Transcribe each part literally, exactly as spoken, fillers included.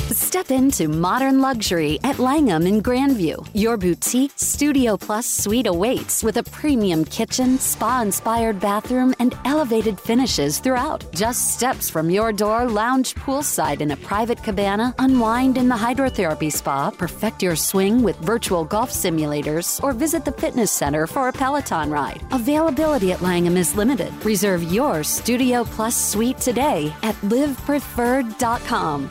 Step into modern luxury at Langham in Grandview. Your boutique Studio Plus suite awaits with a premium kitchen, spa-inspired bathroom, and elevated finishes throughout. Just steps from your door, lounge poolside in a private cabana, unwind in the hydrotherapy spa, perfect your swing with virtual golf simulators, or visit the fitness center for a Peloton ride. Availability at Langham is limited. Reserve your Studio Plus suite today at live preferred dot com.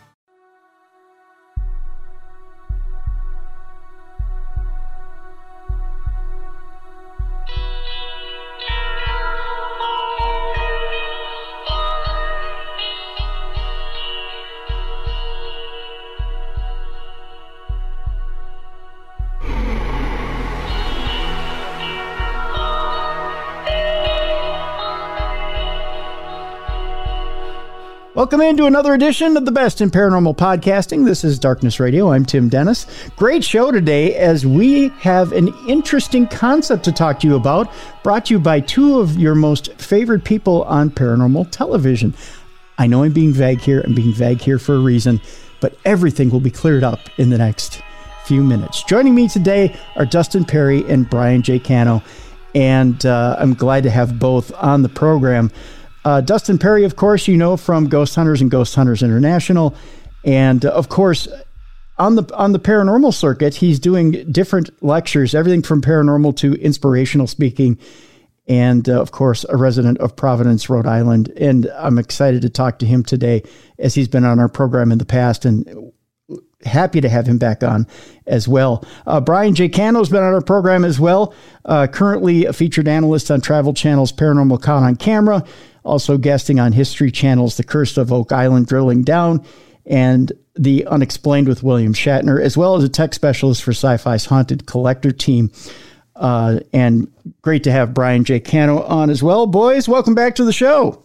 Welcome into another edition of the Best in Paranormal Podcasting. This is Darkness Radio. I'm Tim Dennis. Great show today as we have an interesting concept to talk to you about, brought to you by two of your most favorite people on paranormal television. I know I'm being vague here. I'm being vague here for a reason, but everything will be cleared up in the next few minutes. Joining me today are Dustin Pari and Brian J. Cano, and uh, I'm glad to have both on the program. Uh, Dustin Pari, of course, you know from Ghost Hunters and Ghost Hunters International. And uh, of course, on the on the paranormal circuit, he's doing different lectures, everything from paranormal to inspirational speaking. And uh, of course, a resident of Providence, Rhode Island. And I'm excited to talk to him today as he's been on our program in the past, and happy to have him back on as well. Uh, Brian J. Cano has been on our program as well. Uh, currently a featured analyst on Travel Channel's Paranormal Caught on Camera. Also guesting on History Channel's The Curse of Oak Island, Drilling Down, and The Unexplained with William Shatner, as well as a tech specialist for Sci-Fi's Haunted Collector team. Uh, and great to have Brian J. Cano on as well. Boys, welcome back to the show.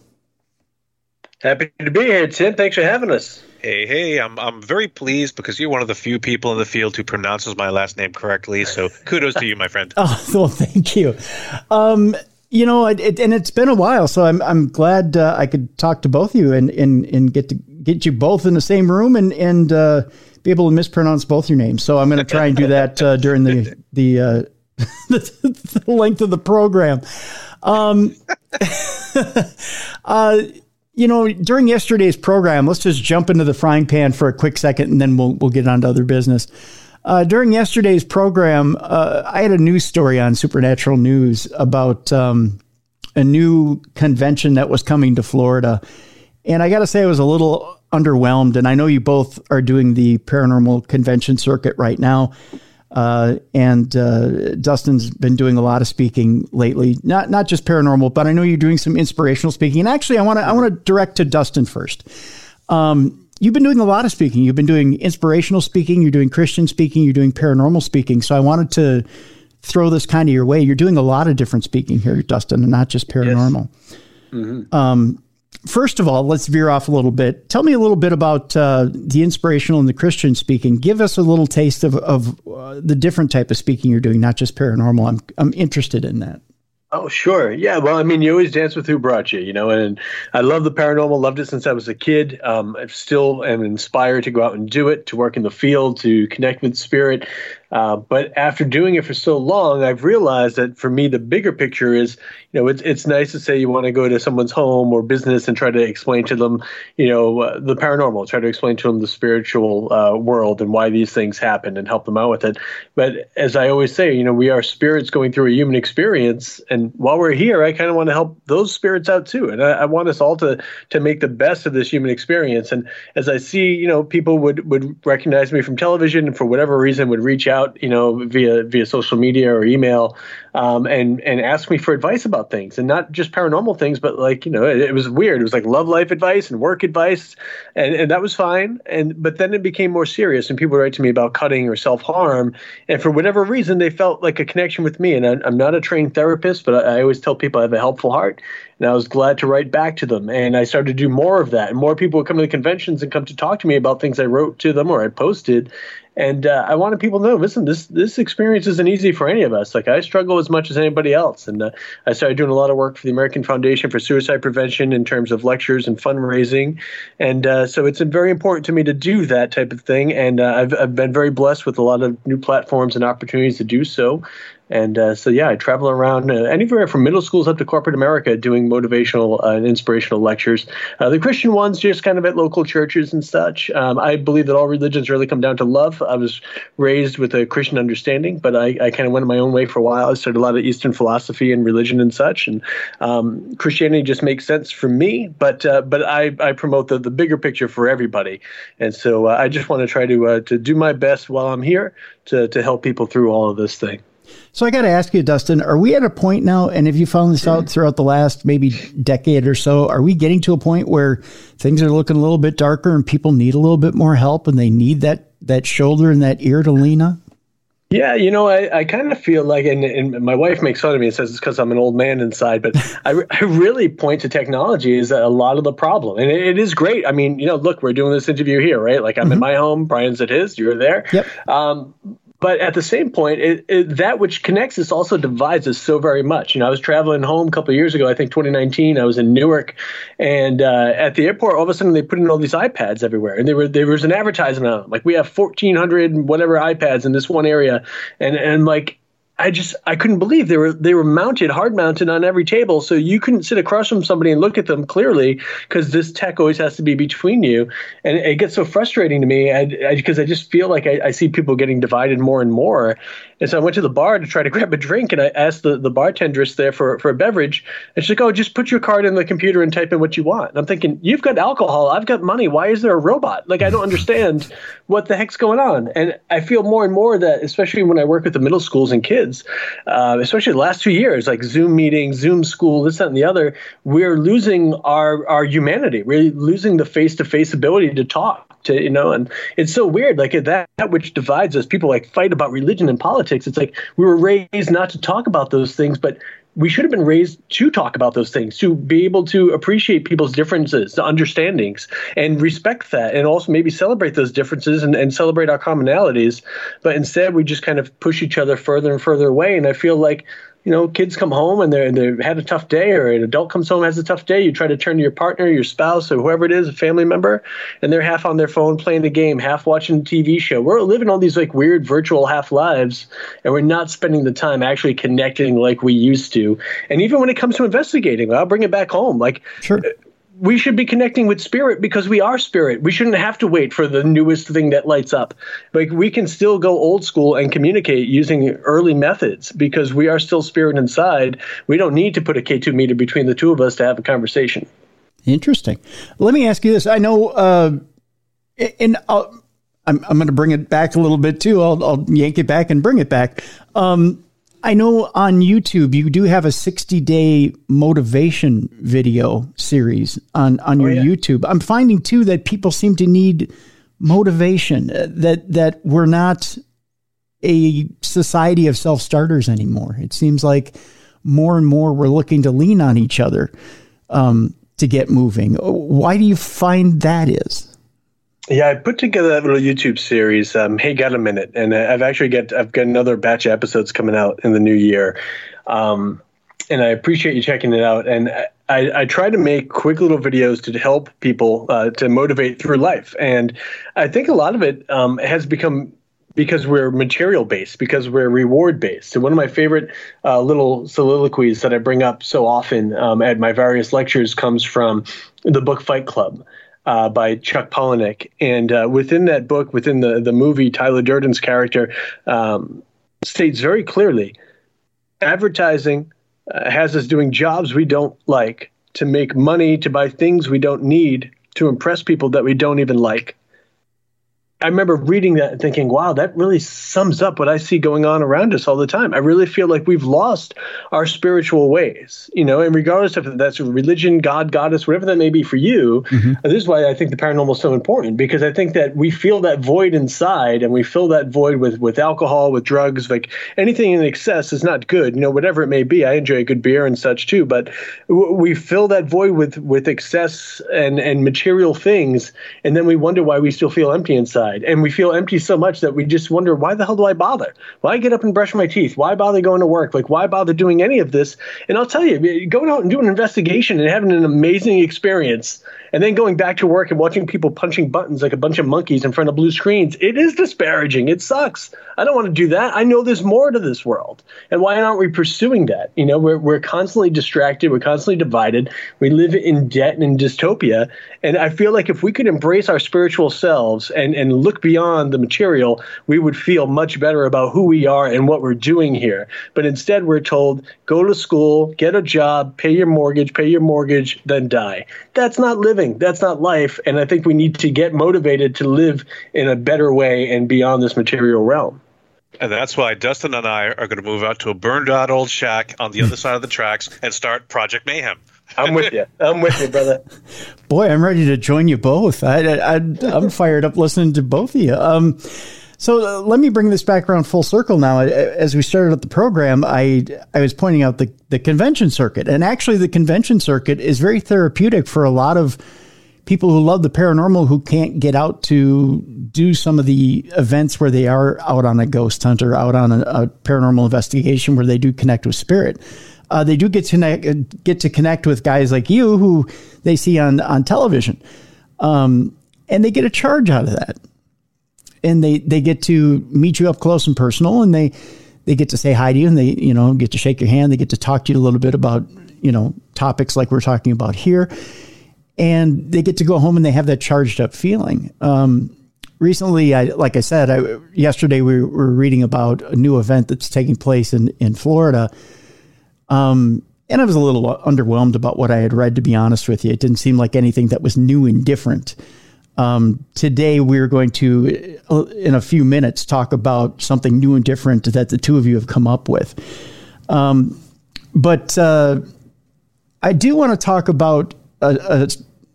Happy to be here, Tim. Thanks for having us. Hey, hey, I'm I'm very pleased because you're one of the few people in the field who pronounces my last name correctly. So kudos to you, my friend. Oh, well, thank you. Um, You know, it, it, and it's been a while, so I'm I'm glad uh, I could talk to both of you and, and, and get to get you both in the same room and and uh, be able to mispronounce both your names. So I'm going to try and do that uh, during the the, uh, the the length of the program. Um, uh, you know, during yesterday's program, let's just jump into the frying pan for a quick second, and then we'll we'll get on to other business. Uh, during yesterday's program, uh, I had a news story on Supernatural News about um, a new convention that was coming to Florida. And I got to say, I was a little underwhelmed. And I know you both are doing the paranormal convention circuit right now. Uh, and uh, Dustin's been doing a lot of speaking lately, not not just paranormal, but I know you're doing some inspirational speaking. And actually, I want to I want to direct to Dustin first. Um, You've been doing a lot of speaking. You've been doing inspirational speaking. You're doing Christian speaking. You're doing paranormal speaking. So I wanted to throw this kind of your way. You're doing a lot of different speaking here, Dustin, and not just paranormal. Yes. Mm-hmm. Um, first of all, let's veer off a little bit. Tell me a little bit about uh, the inspirational and the Christian speaking. Give us a little taste of, of uh, the different type of speaking you're doing, not just paranormal. I'm I'm interested in that. Oh, sure. Yeah. Well, I mean, you always dance with who brought you, you know, and I love the paranormal, loved it since I was a kid. Um, I still am inspired to go out and do it, to work in the field, to connect with spirit. Uh, but after doing it for so long, I've realized that for me, the bigger picture is, you know, it's it's nice to say you want to go to someone's home or business and try to explain to them, you know, uh, the paranormal, try to explain to them the spiritual uh, world and why these things happen and help them out with it. But as I always say, you know, we are spirits going through a human experience. And while we're here, I kind of want to help those spirits out too. And I, I want us all to to make the best of this human experience. And as I see, you know, people would, would recognize me from television and for whatever reason would reach out, you know, via via social media or email, um, and and ask me for advice about things, and not just paranormal things, but like, you know, it, it was weird. It was like love life advice and work advice, and, and that was fine. And but then it became more serious, and people write to me about cutting or self harm, and for whatever reason, they felt like a connection with me. And I, I'm not a trained therapist, but I, I always tell people I have a helpful heart. And I was glad to write back to them. And I started to do more of that. And more people would come to the conventions and come to talk to me about things I wrote to them or I posted. And uh, I wanted people to know, listen, this this experience isn't easy for any of us. Like, I struggle as much as anybody else. And uh, I started doing a lot of work for the American Foundation for Suicide Prevention in terms of lectures and fundraising. And uh, so it's very important to me to do that type of thing. And uh, I've, I've been very blessed with a lot of new platforms and opportunities to do so. And uh, so, yeah, I travel around uh, anywhere from middle schools up to corporate America doing motivational uh, and inspirational lectures. Uh, the Christian ones just kind of at local churches and such. Um, I believe that all religions really come down to love. I was raised with a Christian understanding, but I, I kind of went my own way for a while. I studied a lot of Eastern philosophy and religion and such. And um, Christianity just makes sense for me, but uh, but I, I promote the, the bigger picture for everybody. And so uh, I just want to try to uh, to do my best while I'm here to to help people through all of this thing. So I got to ask you, Dustin, are we at a point now, and have you found this out throughout the last maybe decade or so, are we getting to a point where things are looking a little bit darker and people need a little bit more help and they need that that shoulder and that ear to lean on? Yeah, you know, I, I kind of feel like, and, and my wife makes fun of me and says it's because I'm an old man inside, but I, re- I really point to technology as a lot of the problem. And it, it is great. I mean, you know, look, we're doing this interview here, right? Like, I'm mm-hmm. in my home, Brian's at his, you're there. Yep. Um, But at the same point, it, it, that which connects us also divides us so very much. You know, I was traveling home a couple of years ago, I think twenty nineteen. I was in Newark, and uh, at the airport, all of a sudden they put in all these iPads everywhere, and there were there was an advertisement on them. Like, we have fourteen hundred whatever iPads in this one area, and and like. I just I couldn't believe they were they were mounted, hard mounted on every table, so you couldn't sit across from somebody and look at them clearly because this tech always has to be between you, and it gets so frustrating to me because I, I, I just feel like I, I see people getting divided more and more. And so I went to the bar to try to grab a drink, and I asked the, the bartendress there for, for a beverage, and she's like, "Oh, just put your card in the computer and type in what you want." And I'm thinking, you've got alcohol, I've got money. Why is there a robot? Like, I don't understand what the heck's going on. And I feel more and more that, especially when I work with the middle schools and kids, uh, especially the last two years, like Zoom meetings, Zoom school, this, that, and the other, we're losing our, our humanity. We're losing the face-to-face ability to talk. To, you know, and it's so weird, like that, that which divides us, people like fight about religion and politics. It's like we were raised not to talk about those things, but we should have been raised to talk about those things, to be able to appreciate people's differences, the understandings, and respect that, and also maybe celebrate those differences and, and celebrate our commonalities. But instead, we just kind of push each other further and further away. And I feel like, you know, kids come home and they're, they've had a tough day, or an adult comes home and has a tough day. You try to turn to your partner, your spouse, or whoever it is, a family member, and they're half on their phone playing the game, half watching a T V show. We're living all these like weird virtual half lives, and we're not spending the time actually connecting like we used to. And even when it comes to investigating, I'll bring it back home. Like, sure. We should be connecting with spirit because we are spirit. We shouldn't have to wait for the newest thing that lights up. Like, we can still go old school and communicate using early methods because we are still spirit inside. We don't need to put a K two meter between the two of us to have a conversation. Interesting. Let me ask you this. I know, uh, and I'll, I'm, I'm going to bring it back a little bit too. I'll, I'll yank it back and bring it back. Um, I know on YouTube, you do have a sixty day motivation video series on, on your oh, yeah. YouTube. I'm finding too that people seem to need motivation, uh, that, that we're not a society of self-starters anymore. It seems like more and more we're looking to lean on each other um, to get moving. Why do you find that is? Yeah, I put together that little YouTube series, um, Hey, Got a Minute? And I've actually got, I've got another batch of episodes coming out in the new year. Um, and I appreciate you checking it out. And I, I try to make quick little videos to help people uh, to motivate through life. And I think a lot of it um, has become because we're material based, because we're reward based. So one of my favorite uh, little soliloquies that I bring up so often um, at my various lectures comes from the book Fight Club. Uh, by Chuck Palahniuk. And uh, within that book, within the, the movie, Tyler Durden's character um, states very clearly, advertising uh, has us doing jobs we don't like, to make money, to buy things we don't need, to impress people that we don't even like. I remember reading that and thinking, wow, that really sums up what I see going on around us all the time. I really feel like we've lost our spiritual ways, you know, and regardless if that's religion, God, goddess, whatever that may be for you, mm-hmm. this is why I think the paranormal is so important, because I think that we feel that void inside, and we fill that void with, with alcohol, with drugs, like anything in excess is not good, you know, whatever it may be. I enjoy a good beer and such too, but w- we fill that void with, with excess and, and material things, and then we wonder why we still feel empty inside. inside, and we feel empty so much that we just wonder, why the hell do I bother? Why get up and brush my teeth? Why bother going to work? Like, why bother doing any of this? And I'll tell you, going out and doing an investigation and having an amazing experience, and then going back to work and watching people punching buttons like a bunch of monkeys in front of blue screens, it is disparaging. It sucks. I don't want to do that. I know there's more to this world. And why aren't we pursuing that? You know, we're, we're constantly distracted. We're constantly divided. We live in debt and in dystopia. And I feel like if we could embrace our spiritual selves and, and look beyond the material, we would feel much better about who we are and what we're doing here. But instead, we're told, go to school, get a job, pay your mortgage, pay your mortgage, then die. That's not living. That's not life. And I think we need to get motivated to live in a better way and beyond this material realm. And that's why Dustin and I are going to move out to a burned out old shack on the other side of the tracks and start Project Mayhem. I'm with you. I'm with you, brother. Boy, I'm ready to join you both. I, I, I'm fired up listening to both of you. Um, so uh, let me bring this back around full circle now. As we started up the program, I I was pointing out the, the convention circuit. And actually, the convention circuit is very therapeutic for a lot of people who love the paranormal who can't get out to do some of the events where they are out on a ghost hunt or out on a, a paranormal investigation where they do connect with spirit. Uh, they do get to connect, get to connect with guys like you who they see on, on television. Um, and they get a charge out of that. And they, they get to meet you up close and personal, and they, they get to say hi to you, and they, you know, get to shake your hand. They get to talk to you a little bit about, you know, topics like we're talking about here. And they get to go home and they have that charged up feeling. Um, recently, I, like I said, I, yesterday we were reading about a new event that's taking place in, in Florida. Um, and I was a little underwhelmed about what I had read, to be honest with you. It didn't seem like anything that was new and different. Um, today, we're going to, uh, in a few minutes, talk about something new and different that the two of you have come up with. Um, but uh, I do want to talk about a, a,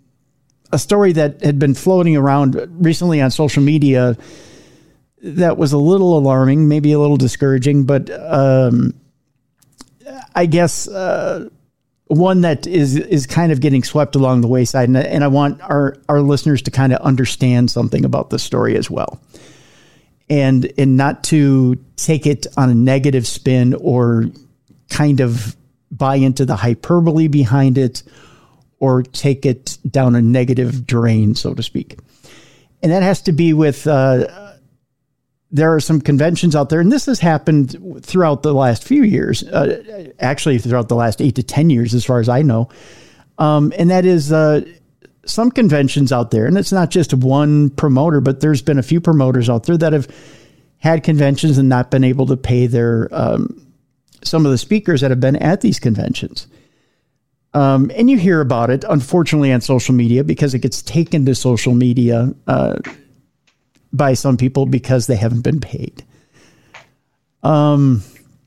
a story that had been floating around recently on social media that was a little alarming, maybe a little discouraging, but um, I guess uh, one that is is kind of getting swept along the wayside. And, and I want our, our listeners to kind of understand something about this story as well. And, and not to take it on a negative spin or kind of buy into the hyperbole behind it, or take it down a negative drain, so to speak. And that has to be with, uh, there are some conventions out there, and this has happened throughout the last few years, uh, actually throughout the last eight to ten years, as far as I know. Um, and that is uh, some conventions out there, and it's not just one promoter, but there's been a few promoters out there that have had conventions and not been able to pay their, um, some of the speakers that have been at these conventions. Um, and you hear about it, unfortunately, on social media, because it gets taken to social media uh, by some people because they haven't been paid. Um,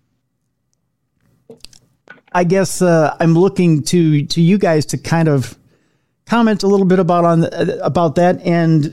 I guess uh, I'm looking to to you guys to kind of comment a little bit about on about that, and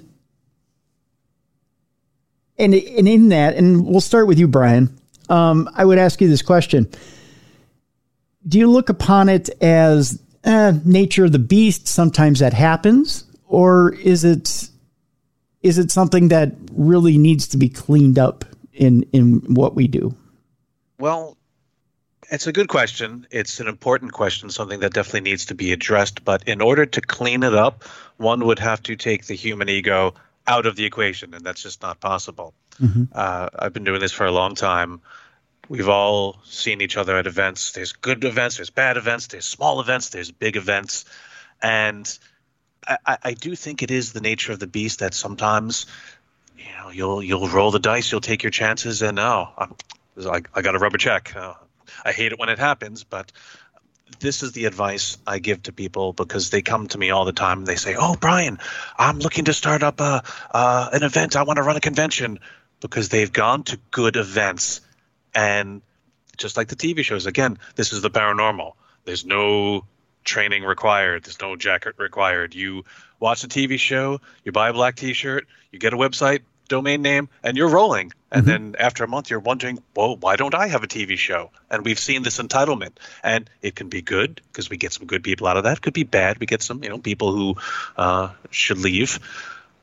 and and in that, and we'll start with you, Brian. Um, I would ask you this question. Do you look upon it as eh, nature of the beast? Sometimes that happens, or is it is it something that really needs to be cleaned up in in what we do? Well, it's a good question. It's an important question, something that definitely needs to be addressed. But in order to clean it up, one would have to take the human ego out of the equation, and that's just not possible. Mm-hmm. Uh, I've been doing this for a long time. We've all seen each other at events. There's good events, there's bad events, there's small events, there's big events. And I, I do think it is the nature of the beast that sometimes, you know, you'll you'll roll the dice, you'll take your chances, and oh, I'm, I, I got a rubber check. Oh, I hate it when it happens, but this is the advice I give to people, because they come to me all the time and they say, oh, Brian, I'm looking to start up a, uh, an event. I want to run a convention, because they've gone to good events. And just like the T V shows, again, this is the paranormal. There's no training required. There's no jacket required. You watch a T V show, you buy a black T-shirt, you get a website, domain name, and you're rolling. And mm-hmm. then after a month, you're wondering, well, why don't I have a T V show? And we've seen this entitlement. And it can be good, because we get some good people out of that. It could be bad. We get some, you know, people who uh, should leave.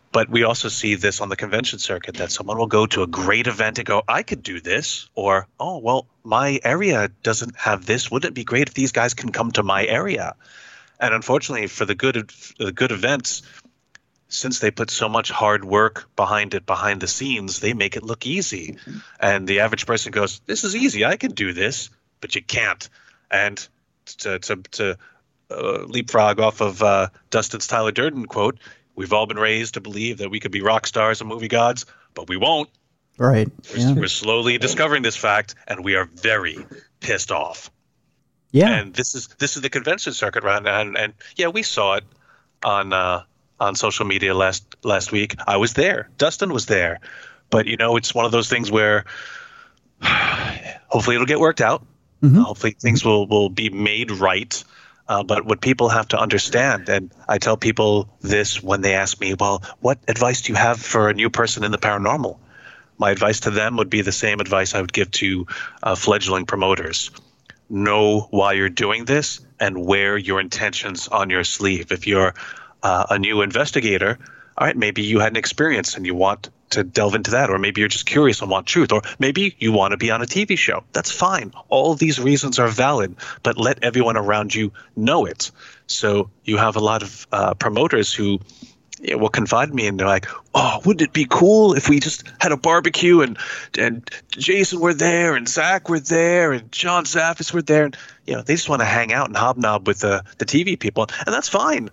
But we also see this on the convention circuit, that someone will go to a great event and go, I could do this. Or, oh, well, my area doesn't have this. Wouldn't it be great if these guys can come to my area? And unfortunately, for the good, the good events, since they put so much hard work behind it, behind the scenes, they make it look easy. And the average person goes, this is easy. I can do this. But you can't. And to, to, to uh, leapfrog off of uh, Dustin's Tyler Durden quote, we've all been raised to believe that we could be rock stars and movie gods, but we won't. Right. We're, Yeah. we're slowly discovering this fact, and we are very pissed off. Yeah. And this is this is the convention circuit, right? And and yeah, we saw it on uh, on social media last last week. I was there. Dustin was there. But you know, it's one of those things where hopefully it'll get worked out. Mm-hmm. Hopefully things will will be made right. Uh, but what people have to understand, and I tell people this when they ask me, well, what advice do you have for a new person in the paranormal? My advice to them would be the same advice I would give to uh, fledgling promoters. Know why you're doing this and wear your intentions on your sleeve. If you're uh, a new investigator, all right, maybe you had an experience and you want to delve into that, or maybe you're just curious and want truth, or maybe you want to be on a T V show. That's fine. All of these reasons are valid, but let everyone around you know it. So you have a lot of uh, promoters who yeah, will confide in me, and they're like, oh, wouldn't it be cool if we just had a barbecue and and Jason were there and Zach were there and John Zaffis were there. And, you know, they just want to hang out and hobnob with the, the T V people, and that's fine.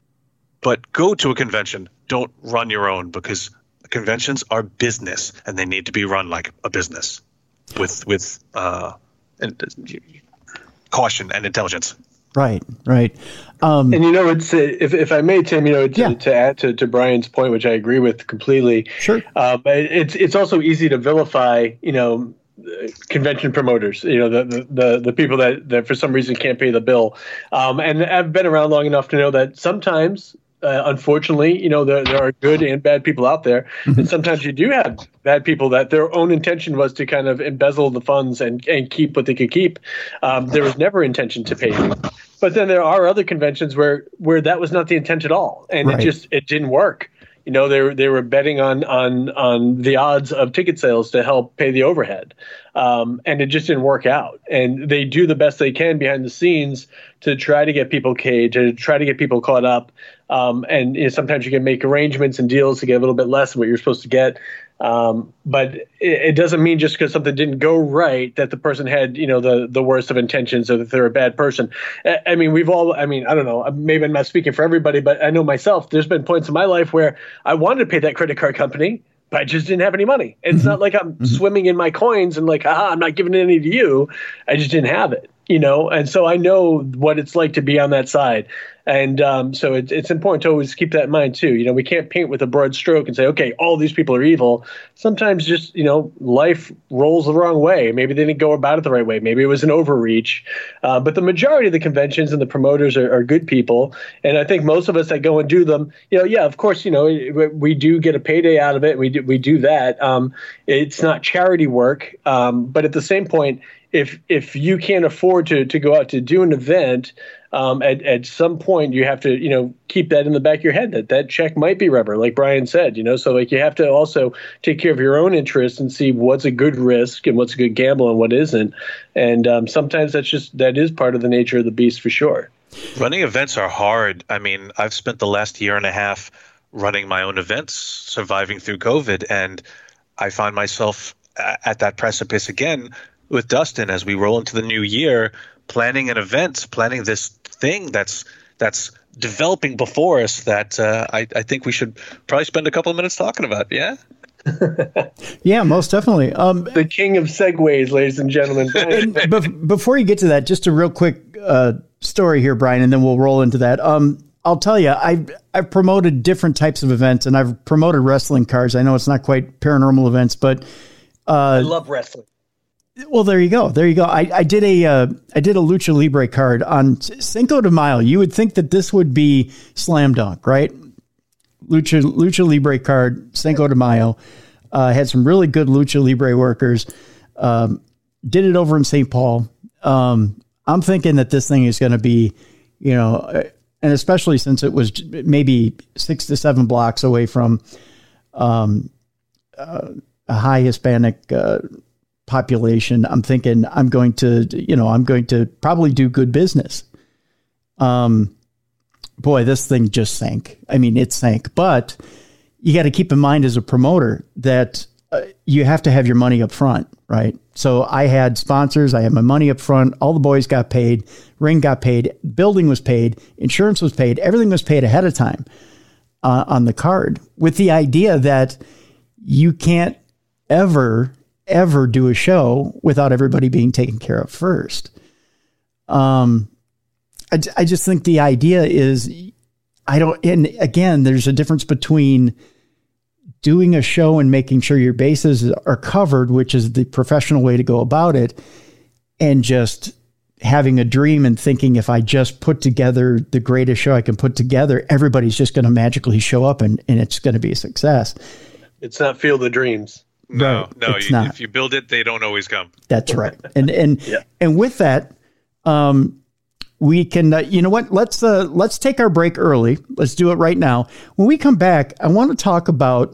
But go to a convention. Don't run your own, because conventions are business, and they need to be run like a business with with uh, and, uh, caution and intelligence. Right, right. Um, and you know, it's uh, if if I may, Tim, you know, to, yeah. to add to, to Brian's point, which I agree with completely. Sure. Uh, but it's it's also easy to vilify, you know, convention promoters, you know, the the the people that, that for some reason can't pay the bill. Um, and I've been around long enough to know that sometimes, uh, unfortunately, you know, there, there are good and bad people out there. Mm-hmm. And sometimes you do have bad people that their own intention was to kind of embezzle the funds and, and keep what they could keep. Um, there was never intention to pay you. But then there are other conventions where, where that was not the intent at all. And right. it just it didn't work. You know, they were they were betting on on on the odds of ticket sales to help pay the overhead, um, and it just didn't work out. And they do the best they can behind the scenes to try to get people paid, to try to get people caught up. Um, and you know, sometimes you can make arrangements and deals to get a little bit less than what you're supposed to get. Um, but it, it doesn't mean just because something didn't go right that the person had, you know, the, the worst of intentions or that they're a bad person. I, I mean, we've all, I mean, I don't know, maybe I'm not speaking for everybody, but I know myself, there's been points in my life where I wanted to pay that credit card company, but I just didn't have any money. It's mm-hmm. not like I'm mm-hmm. swimming in my coins and like, aha, I'm not giving any to you. I just didn't have it, you know? And so I know what it's like to be on that side. And um, so it, it's important to always keep that in mind, too. You know, we can't paint with a broad stroke and say, OK, all these people are evil. Sometimes just, you know, life rolls the wrong way. Maybe they didn't go about it the right way. Maybe it was an overreach. Uh, but the majority of the conventions and the promoters are, are good people. And I think most of us that go and do them, you know, yeah, of course, you know, we, we do get a payday out of it. We do, we do that. Um, it's not charity work. Um, but at the same point, if if you can't afford to to go out to do an event, um, at, at some point you have to, you know, keep that in the back of your head that that check might be rubber, like Brian said, you know, so like you have to also take care of your own interests and see what's a good risk and what's a good gamble and what isn't. And um, sometimes that's just that is part of the nature of the beast for sure. Running events are hard. I mean, I've spent the last year and a half running my own events, surviving through COVID, and I find myself at that precipice again with Dustin as we roll into the new year, planning an event, planning this thing that's that's developing before us that uh, I, I think we should probably spend a couple of minutes talking about. Yeah? Yeah, most definitely. Um, the king of segues, ladies and gentlemen. and be- before you get to that, just a real quick uh, story here, Brian, and then we'll roll into that. Um, I'll tell you, I've, I've promoted different types of events, and I've promoted wrestling cards. I know it's not quite paranormal events, but... Uh, I love wrestling. Well, there you go. There you go. I, I did a uh, I did a Lucha Libre card on Cinco de Mayo. You would think that this would be slam dunk, right? Lucha Lucha Libre card, Cinco de Mayo. Uh, had some really good Lucha Libre workers. Um, did it over in Saint Paul. Um, I'm thinking that this thing is going to be, you know, and especially since it was maybe six to seven blocks away from um, uh, a high Hispanic uh, population, I'm thinking I'm going to, you know, I'm going to probably do good business. Um, boy, this thing just sank. I mean, it sank, but you got to keep in mind as a promoter that uh, you have to have your money up front, right? So I had sponsors, I had my money up front, all the boys got paid, ring got paid, building was paid, insurance was paid, everything was paid ahead of time uh, on the card, with the idea that you can't ever, ever do a show without everybody being taken care of first. Um, I, I just think the idea is, I don't, and again, there's a difference between doing a show and making sure your bases are covered, which is the professional way to go about it, and just having a dream and thinking, if I just put together the greatest show I can put together, everybody's just going to magically show up and, and it's going to be a success. It's not Field of Dreams. No, right. no. It's You, not. if you build it, they don't always come. That's right. And, and, Yeah. and with that, um, we can, uh, you know what, let's, uh, let's take our break early. Let's do it right now. When we come back, I want to talk about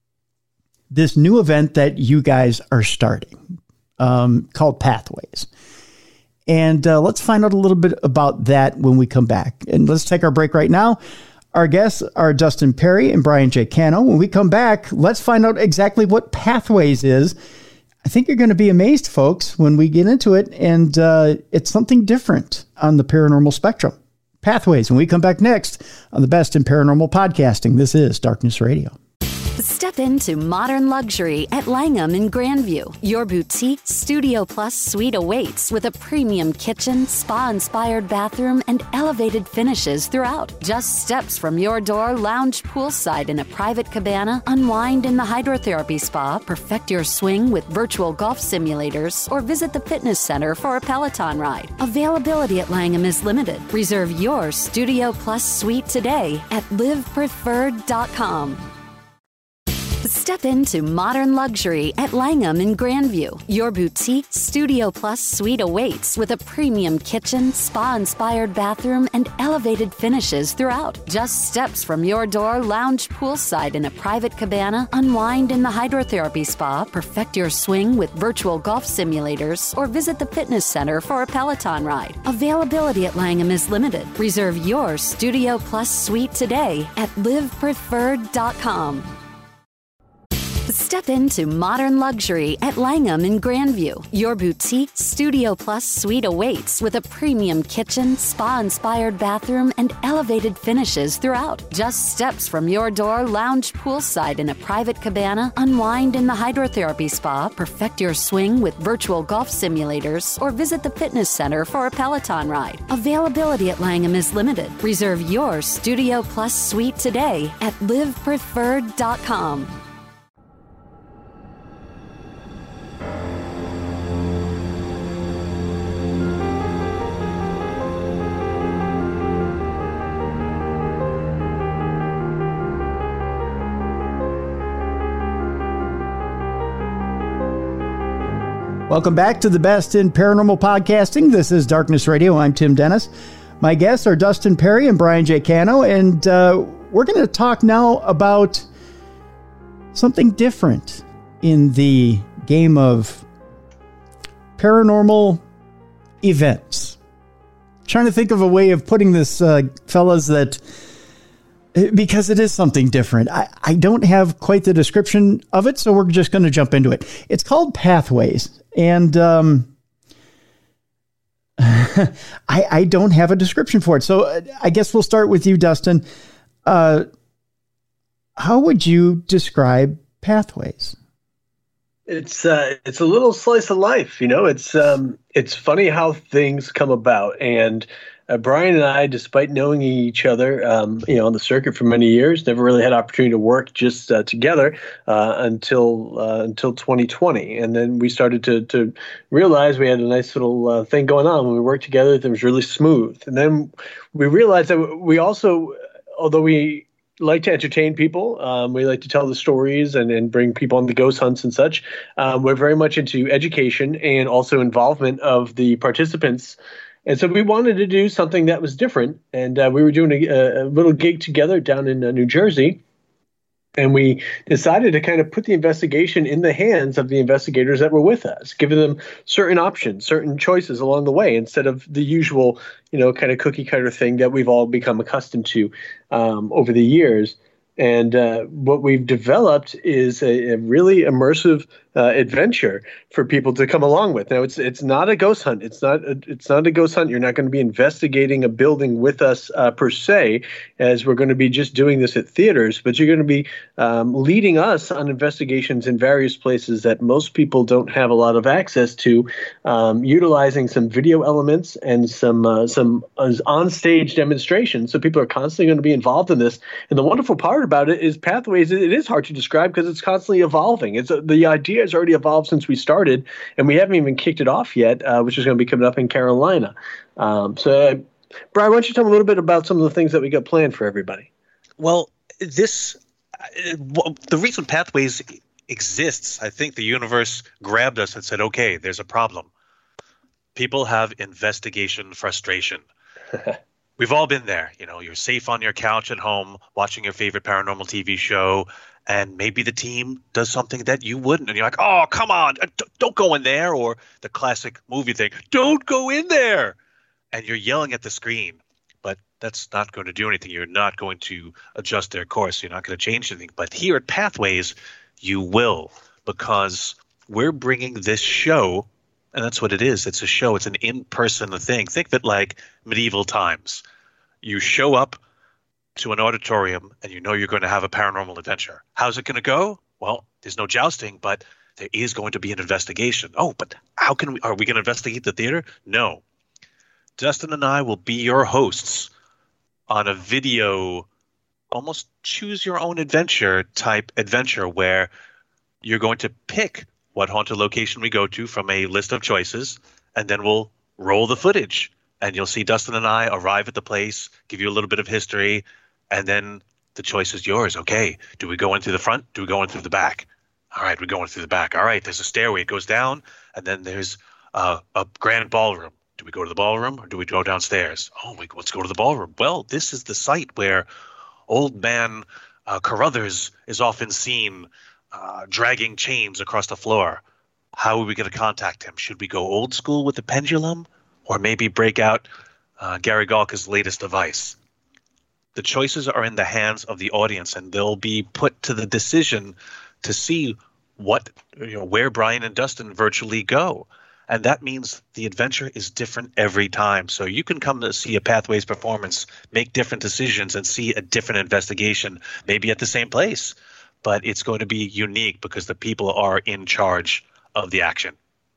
this new event that you guys are starting, um, called Pathways. And uh, let's find out a little bit about that when we come back. And let's take our break right now. Our guests are Dustin Perry and Brian J. Cano. When we come back, let's find out exactly what Pathways is. I think you're going to be amazed, folks, when we get into it. And uh, it's something different on the paranormal spectrum. Pathways. When we come back next on the Best in Paranormal Podcasting, this is Darkness Radio. Step into modern luxury at Langham in Grandview. Your boutique Studio Plus suite awaits with a premium kitchen, spa-inspired bathroom, and elevated finishes throughout. Just steps from your door, lounge poolside in a private cabana, unwind in the hydrotherapy spa, perfect your swing with virtual golf simulators, or visit the fitness center for a Peloton ride. Availability at Langham is limited. Reserve your Studio Plus suite today at live preferred dot com. Step into modern luxury at Langham in Grandview. Your boutique Studio Plus suite awaits with a premium kitchen, spa-inspired bathroom, and elevated finishes throughout. Just steps from your door, lounge poolside in a private cabana, unwind in the hydrotherapy spa, perfect your swing with virtual golf simulators, or visit the fitness center for a Peloton ride. Availability at Langham is limited. Reserve your Studio Plus suite today at live preferred dot com. Step into modern luxury at Langham in Grandview. Your boutique Studio Plus suite awaits with a premium kitchen, spa-inspired bathroom, and elevated finishes throughout. Just steps from your door, lounge poolside in a private cabana, unwind in the hydrotherapy spa, perfect your swing with virtual golf simulators, or visit the fitness center for a Peloton ride. Availability at Langham is limited. Reserve your Studio Plus suite today at live preferred dot com. Welcome back to the Best in Paranormal Podcasting. This is Darkness Radio. I'm Tim Dennis. My guests are Dustin Perry and Brian J. Cano, and uh, we're going to talk now about something different in the game of paranormal events. Trying to think of a way of putting this, uh, fellas, that because it is something different. I, I don't have quite the description of it, so we're just going to jump into it. It's called Pathways. And um, I, I don't have a description for it. So I guess we'll start with you, Dustin. Uh, how would you describe Pathways? It's uh, it's a little slice of life, you know. It's um, it's funny how things come about, and uh, Brian and I, despite knowing each other, um, you know, on the circuit for many years, never really had opportunity to work just uh, together uh, until uh, until twenty twenty, and then we started to to realize we had a nice little uh, thing going on when we worked together that was really smooth, and then we realized that we also, although we like to entertain people. Um, we like to tell the stories and, and bring people on the ghost hunts and such. Um, we're very much into education and also involvement of the participants And so we wanted to do something that was different. And uh, we were doing a, a little gig together down in uh, New Jersey. And we decided to kind of put the investigation in the hands of the investigators that were with us, giving them certain options, certain choices along the way, instead of the usual, you know, kind of cookie cutter thing that we've all become accustomed to um, over the years. And uh, what we've developed is a, a really immersive uh, adventure for people to come along with. Now, it's it's not a ghost hunt. It's not a, it's not a ghost hunt. You're not going to be investigating a building with us uh, per se, as we're going to be just doing this at theaters. But you're going to be um, leading us on investigations in various places that most people don't have a lot of access to, um, utilizing some video elements and some uh, some uh, on-stage demonstrations. So people are constantly going to be involved in this. And the wonderful part about it is Pathways, it is hard to describe because it's constantly evolving. It's uh, the idea has already evolved since we started, and we haven't even kicked it off yet, uh, which is going to be coming up in Carolina. Um, so, uh, Brian, why don't you tell me a little bit about some of the things that we got planned for everybody? Well, this uh, the reason Pathways exists, I think the universe grabbed us and said, okay, there's a problem. People have investigation frustration. We've all been there. You know, you're safe on your couch at home watching your favorite paranormal T V show, and maybe the team does something that you wouldn't. And you're like, oh, come on, don't go in there. Or the classic movie thing, don't go in there. And you're yelling at the screen. But that's not going to do anything. You're not going to adjust their course. You're not going to change anything. But here at Pathways, you will, because we're bringing this show, and that's what it is. It's a show. It's an in-person thing. Think of it like medieval times. You show up to an auditorium and you know you're going to have a paranormal adventure. How's it going to go? Well, there's no jousting, but there is going to be an investigation. Oh, but how can we – are we going to investigate the theater? No. Dustin and I will be your hosts on a video, almost choose-your-own-adventure type adventure where you're going to pick – what haunted location we go to from a list of choices, and then we'll roll the footage. And you'll see Dustin and I arrive at the place, give you a little bit of history, and then the choice is yours. Okay, do we go in through the front? Do we go in through the back? All right, we're going through the back. All right, there's a stairway. It goes down, and then there's uh, a grand ballroom. Do we go to the ballroom, or do we go downstairs? Oh, we, let's go to the ballroom. Well, this is the site where old man uh, Carruthers is often seen Uh, dragging chains across the floor. How are we going to contact him? Should we go old school with the pendulum, or maybe break out uh, Gary Galka's latest device? The choices are in the hands of the audience, and they'll be put to the decision to see what, you know, where Brian and Dustin virtually go. And that means the adventure is different every time. So you can come to see a Pathways performance, make different decisions, and see a different investigation, maybe at the same place. But it's going to be unique because the people are in charge of the action.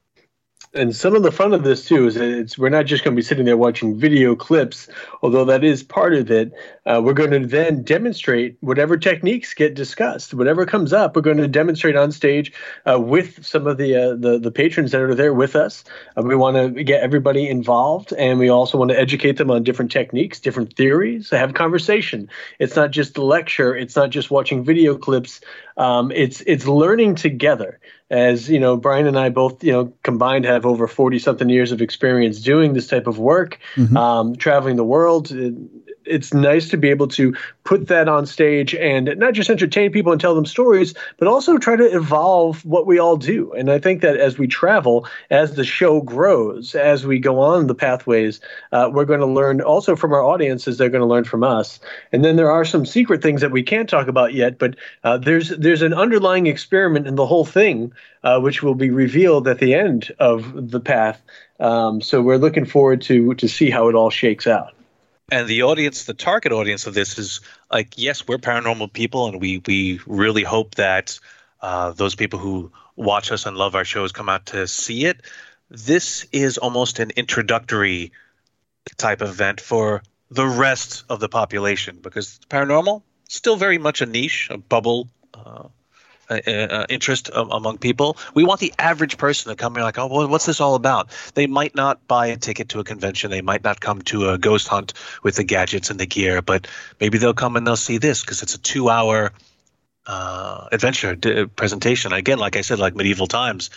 And some of the fun of this, too, is that it's, we're not just going to be sitting there watching video clips, although that is part of it. Uh, we're going to then demonstrate whatever techniques get discussed. Whatever comes up, we're going to demonstrate on stage uh, with some of the, uh, the the patrons that are there with us. Uh, we want to get everybody involved, and we also want to educate them on different techniques, different theories, have conversation. It's not just a lecture. It's not just watching video clips. Um, it's it's learning together. As you know, Brian and I both, you know, combined have over forty something years of experience doing this type of work, mm-hmm. um, traveling the world. It, it's nice to be able to put that on stage and not just entertain people and tell them stories, but also try to evolve what we all do. And I think that as we travel, as the show grows, as we go on the Pathways, uh, we're going to learn also from our audiences. They're going to learn from us. And then there are some secret things that we can't talk about yet, but uh, there's there's an underlying experiment in the whole thing, uh, which will be revealed at the end of the path. Um, so we're looking forward to to see how it all shakes out. And the audience, the target audience of this is like, yes, we're paranormal people, and we we really hope that uh, those people who watch us and love our shows come out to see it. This is almost an introductory type event for the rest of the population, because paranormal, still very much a niche, a bubble uh, uh, uh, interest um, among people. We want the average person to come here like, oh, well, what's this all about? They might not buy a ticket to a convention. They might not come to a ghost hunt with the gadgets and the gear, but maybe they'll come and they'll see this because it's a two-hour uh, adventure d- presentation. Again, like I said, like medieval times,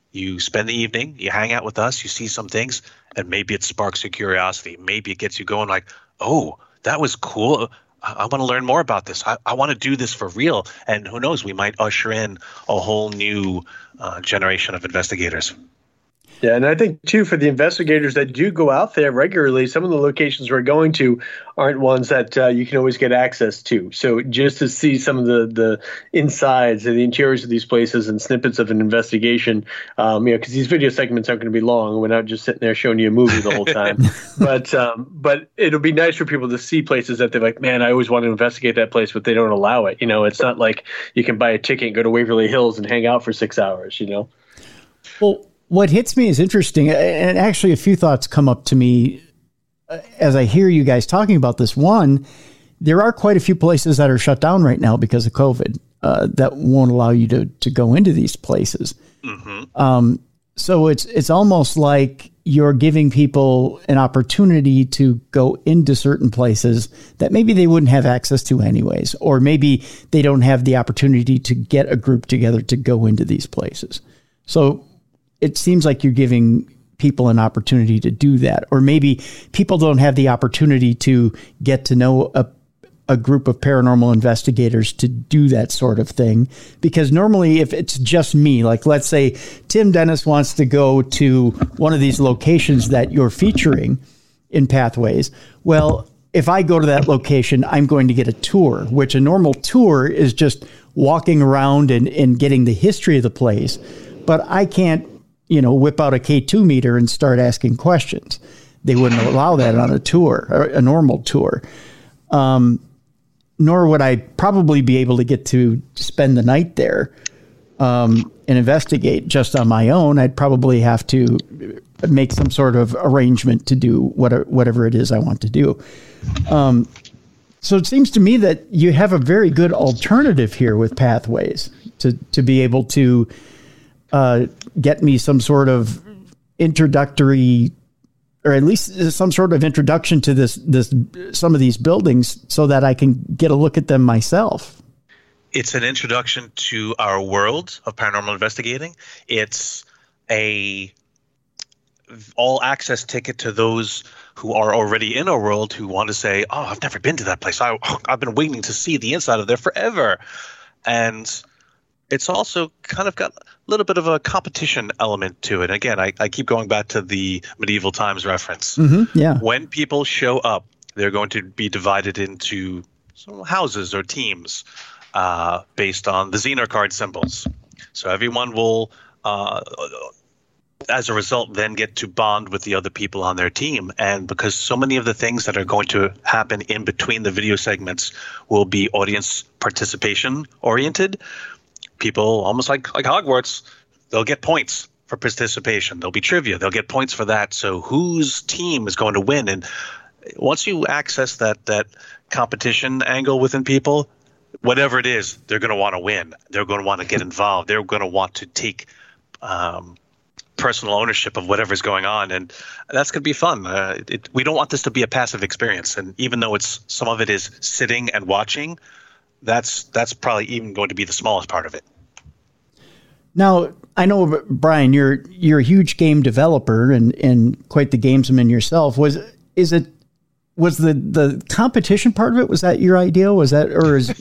You spend the evening, you hang out with us, you see some things, and maybe it sparks your curiosity. Maybe it gets you going like, oh, that was cool. I, I want to learn more about this. I, I want to do this for real. And who knows, we might usher in a whole new uh, generation of investigators. Yeah, and I think, too, for the investigators that do go out there regularly, some of the locations we're going to aren't ones that uh, you can always get access to. So just to see some of the, the insides and the interiors of these places and snippets of an investigation, um, you know, because these video segments aren't going to be long. We're not just sitting there showing you a movie the whole time. but um, but it'll be nice for people to see places that they're like, man, I always want to investigate that place, but they don't allow it. You know, it's not like you can buy a ticket and go to Waverly Hills and hang out for six hours, you know? Well, what hits me is interesting, and actually a few thoughts come up to me as I hear you guys talking about this. One, there are quite a few places that are shut down right now because of COVID uh, that won't allow you to to go into these places. Mm-hmm. Um, so it's it's almost like you're giving people an opportunity to go into certain places that maybe they wouldn't have access to anyways, or maybe they don't have the opportunity to get a group together to go into these places. So it seems like you're giving people an opportunity to do that. Or maybe people don't have the opportunity to get to know a, a group of paranormal investigators to do that sort of thing. Because normally if it's just me, like let's say Tim Dennis wants to go to one of these locations that you're featuring in Pathways. Well, if I go to that location, I'm going to get a tour, which a normal tour is just walking around and, and getting the history of the place. But I can't, you know, whip out a K two meter and start asking questions. They wouldn't allow that on a tour, or a normal tour. Um, nor would I probably be able to get to spend the night there um, and investigate just on my own. I'd probably have to make some sort of arrangement to do whatever, whatever it is I want to do. Um, so it seems to me that you have a very good alternative here with Pathways to, to be able to Uh, get me some sort of introductory, or at least some sort of introduction to this, this, some of these buildings so that I can get a look at them myself. It's an introduction to our world of paranormal investigating. It's a all access ticket to those who are already in our world who want to say, oh, I've never been to that place. I, I've been waiting to see the inside of there forever. And it's also kind of got a little bit of a competition element to it. Again, I, I keep going back to the medieval times reference. Mm-hmm, yeah. When people show up, they're going to be divided into some houses or teams uh, based on the Xenar card symbols. So everyone will, uh, as a result, then get to bond with the other people on their team. And because so many of the things that are going to happen in between the video segments will be audience participation oriented, people, almost like like Hogwarts, they'll get points for participation. There'll be trivia. They'll get points for that. So whose team is going to win? And once you access that that competition angle within people, whatever it is, they're going to want to win. They're going to want to get involved. They're going to want to take um, personal ownership of whatever's going on. And that's going to be fun. Uh, it, we don't want this to be a passive experience. And even though it's some of it is sitting and watching, that's that's probably even going to be the smallest part of it. Now, I know, Brian, you're you're a huge game developer and, and quite the gamesman yourself. Was is it was the, the competition part of it? Was that your idea? Was that or is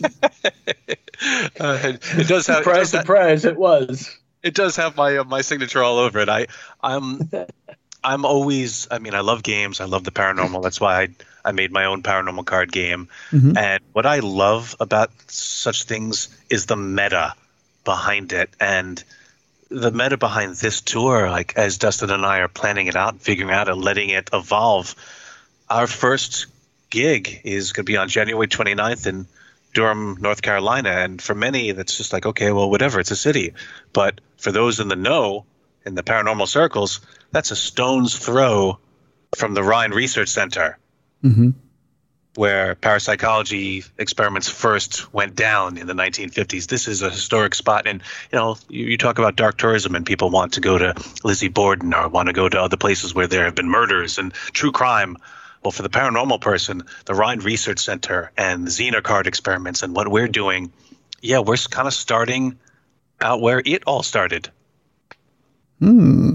uh, it, it does have surprise, it does surprise? Have, it was. It does have my uh, my signature all over it. I I'm I'm always. I mean, I love games. I love the paranormal. That's why I. I made my own paranormal card game. Mm-hmm. And what I love about such things is the meta behind it. And the meta behind this tour, like as Dustin and I are planning it out, figuring out and letting it evolve, our first gig is going to be on January twenty-ninth in Durham, North Carolina. And for many, that's just like, okay, well, whatever, it's a city. But for those in the know, in the paranormal circles, that's a stone's throw from the Rhine Research Center. Mm-hmm. Where parapsychology experiments first went down in the nineteen fifties. This is a historic spot. And, you know, you, you talk about dark tourism and people want to go to Lizzie Borden or want to go to other places where there have been murders and true crime. Well, for the paranormal person, the Rhine Research Center and the Xenar card experiments and what we're doing, yeah, we're kind of starting out where it all started. Hmm.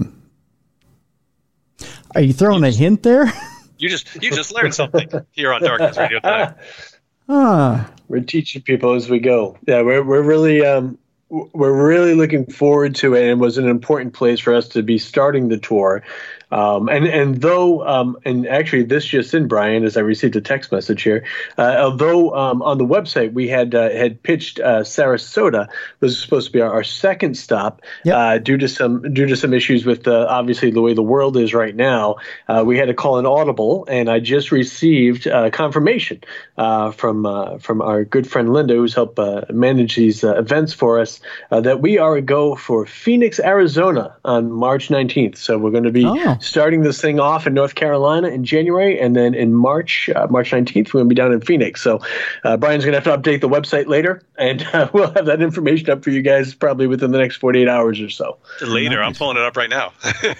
Are you throwing you a just, hint there? You just you just learned something here on Darkness Radio Time. Ah, we're teaching people as we go. Yeah, we're we're really um we're really looking forward to it, and it was an important place for us to be starting the tour. Um, and and though um, and actually this just in, Brian, as I received a text message here, uh, although um, on the website we had uh, had pitched uh, Sarasota was supposed to be our, our second stop, yep. uh, due to some due to some issues with uh, obviously the way the world is right now. Uh, we had to call an audible, and I just received uh, confirmation uh, from uh, from our good friend Linda, who's helped uh, manage these uh, events for us, uh, that we are a go for Phoenix, Arizona on March nineteenth. So we're going to be oh. starting this thing off in North Carolina in January, and then in March, uh, March nineteenth, we're going to be down in Phoenix. So uh, Brian's going to have to update the website later, and uh, we'll have that information up for you guys probably within the next forty-eight hours or so. Later, nice. I'm pulling it up right now.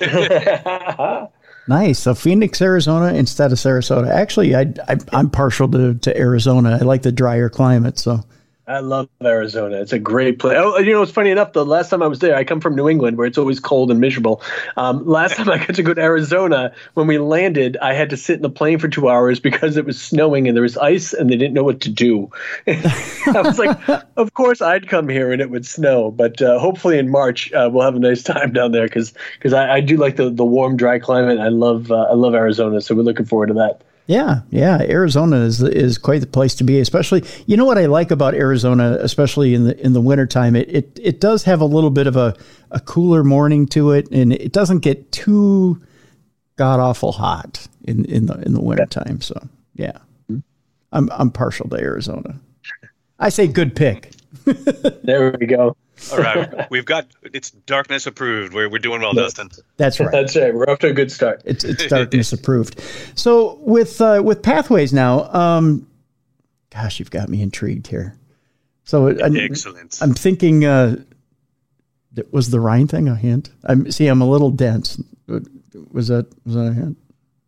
Nice. So Phoenix, Arizona instead of Sarasota. Actually, I, I, I'm partial to, to Arizona. I like the drier climate, so... I love Arizona. It's a great place. Oh, you know, it's funny enough. The last time I was there, I come from New England, where it's always cold and miserable. Um, last time I got to go to Arizona, when we landed, I had to sit in the plane for two hours because it was snowing and there was ice, and they didn't know what to do. I was like, of course I'd come here and it would snow, but uh, hopefully in March uh, we'll have a nice time down there because because I, I do like the, the warm, dry climate. I love uh, I love Arizona, so we're looking forward to that. Yeah, yeah. Arizona is is quite the place to be, especially, you know what I like about Arizona, especially in the in the wintertime, it, it it does have a little bit of a, a cooler morning to it, and it doesn't get too god awful hot in, in the in the wintertime. So yeah. I'm I'm partial to Arizona. I say good pick. There we go. All right, we've got it's Darkness approved. We're we're doing well, Dustin. That's right. That's right. We're off to a good start. It's it's Darkness approved. So with uh, with Pathways now, um, gosh, you've got me intrigued here. So I'm, excellent. I'm thinking, uh, was the Rhine thing a hint? I'm see, I'm a little dense. Was that was that a hint?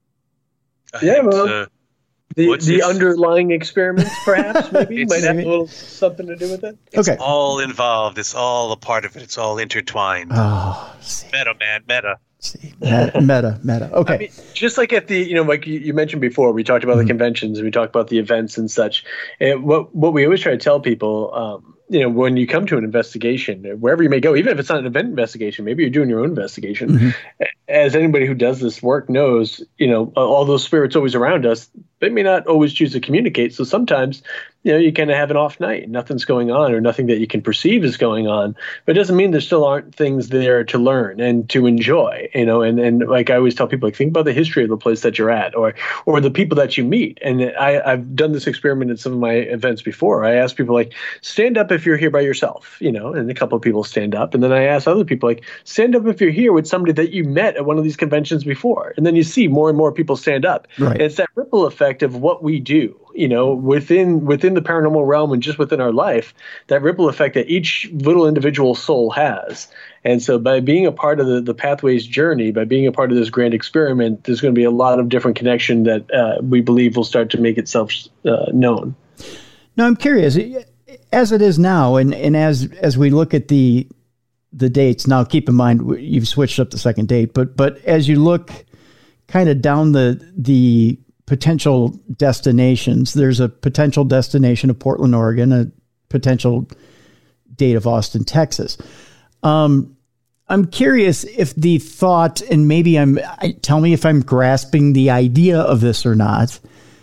A yeah, hint, well. Uh, The, the underlying experiments, perhaps, maybe, might have a little something to do with it. It's okay. all involved. It's all a part of it. It's all intertwined. Oh, see. Meta, man, meta. See, meta, meta, meta. Okay. I mean, just like at the, you know, like you, you mentioned before, we talked about mm-hmm. the conventions, we talked about the events and such. And what what we always try to tell people, um, you know, when you come to an investigation, wherever you may go, even if it's not an event investigation, maybe you're doing your own investigation. Mm-hmm. As anybody who does this work knows, you know, all those spirits always around us, they may not always choose to communicate. So sometimes, you know, you kind of have an off night, nothing's going on or nothing that you can perceive is going on, but it doesn't mean there still aren't things there to learn and to enjoy, you know, and, and like I always tell people, like, think about the history of the place that you're at or, or the people that you meet. And I, I've done this experiment at some of my events before. I ask people, like, stand up if you're here by yourself, you know, and a couple of people stand up. And then I ask other people, like, stand up if you're here with somebody that you met at one of these conventions before. And then you see more and more people stand up. Right. And it's that ripple effect of what we do, you know, within within the paranormal realm and just within our life, that ripple effect that each little individual soul has. And so by being a part of the, the Pathways journey, by being a part of this grand experiment, there's going to be a lot of different connection that uh, we believe will start to make itself uh, known. Now, I'm curious, as it is now, and, and as as we look at the the dates, now keep in mind, you've switched up the second date, but but as you look kind of down the the potential destinations, there's a potential destination of Portland, Oregon, a potential date of Austin, Texas. Um, I'm curious if the thought, and maybe I'm, I, tell me if I'm grasping the idea of this or not.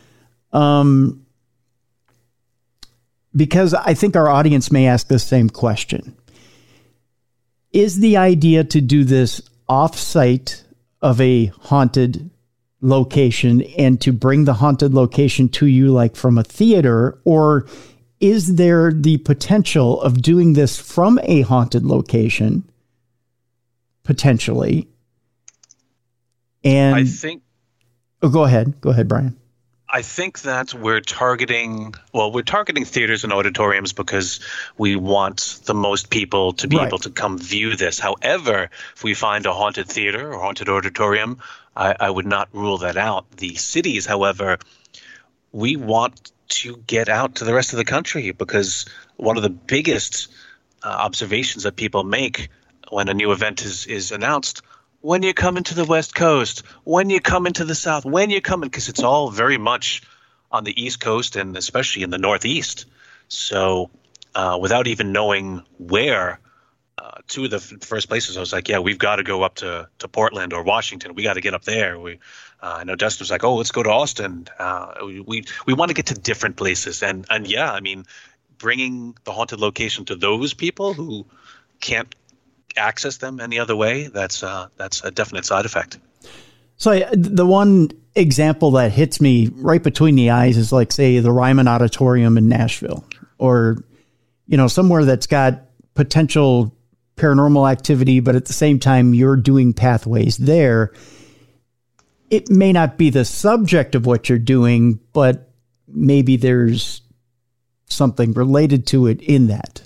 Um, because I think our audience may ask the same question. Is the idea to do this off-site of a haunted location and to bring the haunted location to you like from a theater, or is there the potential of doing this from a haunted location potentially? And I think oh, go ahead go ahead Brian. I think that we're targeting, well, we're targeting theaters and auditoriums because we want the most people to be right. able to come view this. However, if we find a haunted theater or haunted auditorium, I, I would not rule that out. The cities, however, we want to get out to the rest of the country because one of the biggest uh, observations that people make when a new event is, is announced, when you come into the West Coast, when you come into the South, when you come in, because it's all very much on the East Coast and especially in the Northeast. So uh, without even knowing where, uh, two of the f- first places, I was like, yeah, we've got to go up to, to Portland or Washington. We got to get up there. We, uh, I know Dustin was like, oh, let's go to Austin. Uh, we we, we want to get to different places. And, and yeah, I mean, bringing the haunted location to those people who can't access them any other way, that's uh, that's a definite side effect. So I, the one example that hits me right between the eyes is like, say, the Ryman Auditorium in Nashville, or, you know, somewhere that's got potential paranormal activity, but at the same time you're doing pathways there. It may not be the subject of what you're doing, but maybe there's something related to it in that.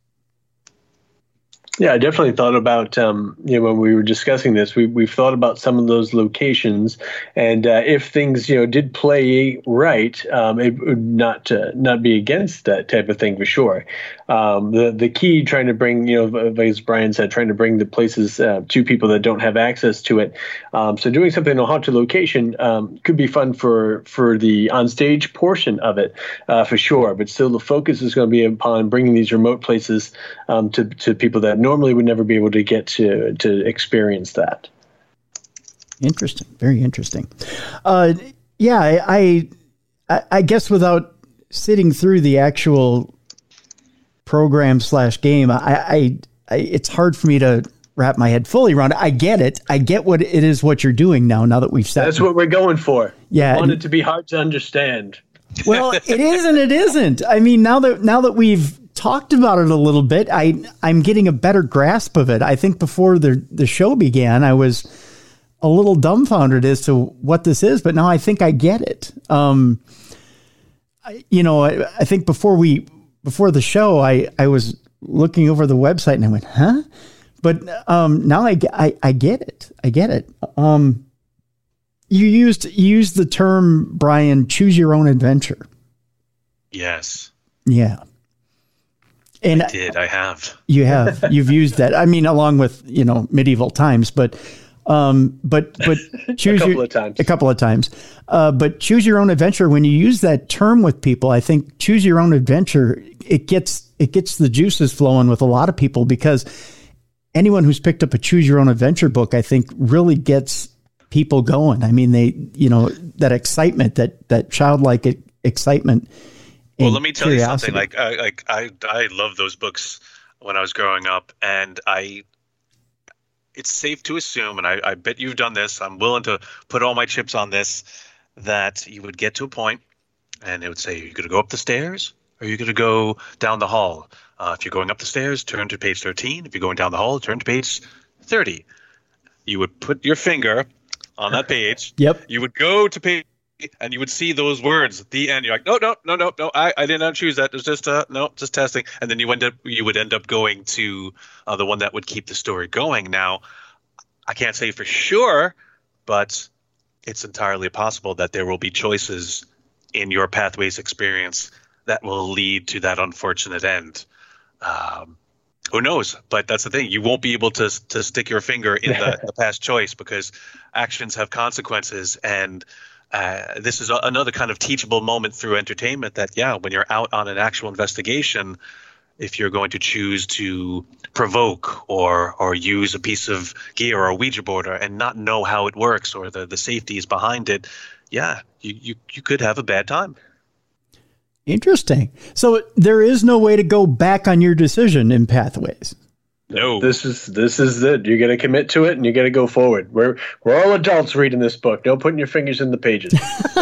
Yeah, I definitely thought about, um, you know, when we were discussing this, we, we've thought about some of those locations, and uh, if things, you know, did play right, um, it would not uh, not be against that type of thing for sure. Um, the the key trying to bring, you know, as Brian said, trying to bring the places uh, to people that don't have access to it. Um, so doing something in a haunted location um, could be fun for, for the onstage portion of it, uh, for sure. But still, the focus is going to be upon bringing these remote places um, to to people that normally would never be able to get to to experience that. Interesting, very interesting. Uh, yeah, I, I I guess without sitting through the actual program slash game, I, I, I it's hard for me to wrap my head fully around it. I get it. I get what it is what you're doing now. Now that we've said that's what we're going for. Yeah, we want it to be hard to understand. Well, it is and it isn't. I mean, now that now that we've talked about it a little bit, I I'm getting a better grasp of it. I think before the the show began, I was a little dumbfounded as to what this is, but now I think I get it. Um, I, you know, I, I think before we before the show, I I was looking over the website and I went, huh? But um, now I, I I get it. I get it. Um, you used you used the term, Brian, choose your own adventure. Yes. Yeah. And I did. I have. You have. You've used that. I mean, along with, you know, medieval times, but, um, but, but choose a couple your, of times. A couple of times. Uh, but choose your own adventure. When you use that term with people, I think choose your own adventure. It gets it gets the juices flowing with a lot of people, because anyone who's picked up a choose your own adventure book, I think, really gets people going. I mean, they, you know, that excitement, that that childlike excitement. Well, let me tell curiosity. you something. Like, I, like I, I love those books when I was growing up, and I, it's safe to assume, and I, I bet you've done this. I'm willing to put all my chips on this, that you would get to a point, and it would say, "Are you going to go up the stairs, or are you going to go down the hall? Uh, if you're going up the stairs, turn to page thirteen. If you're going down the hall, turn to page thirty." You would put your finger on that page. Yep. You would go to page. And you would see those words at the end. You're like, no, no, no, no, no. I, I did not choose that. It was just, uh, no, just testing. And then you end up, you would end up going to uh, the one that would keep the story going. Now, I can't say for sure, but it's entirely possible that there will be choices in your Pathways experience that will lead to that unfortunate end. Um, who knows? But that's the thing. You won't be able to to stick your finger in the, the past choice, because actions have consequences. And Uh, this is a, another kind of teachable moment through entertainment, that, yeah, when you're out on an actual investigation, if you're going to choose to provoke or or use a piece of gear or a Ouija board or, and not know how it works or the, the safeties behind it, yeah, you, you, you could have a bad time. Interesting. So there is no way to go back on your decision in Pathways. No. This is this is it. You're going to commit to it, and you're going to go forward. We're we're all adults reading this book. No putting your fingers in the pages.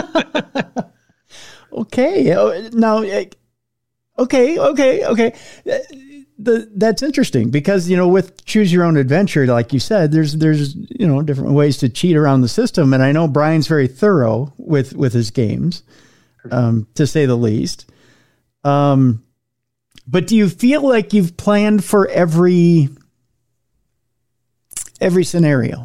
Okay. Now, okay, okay, okay. The, that's interesting, because, you know, with choose your own adventure, like you said, there's there's you know different ways to cheat around the system, and I know Brian's very thorough with with his games, um, to say the least. Um. But do you feel like you've planned for every every scenario?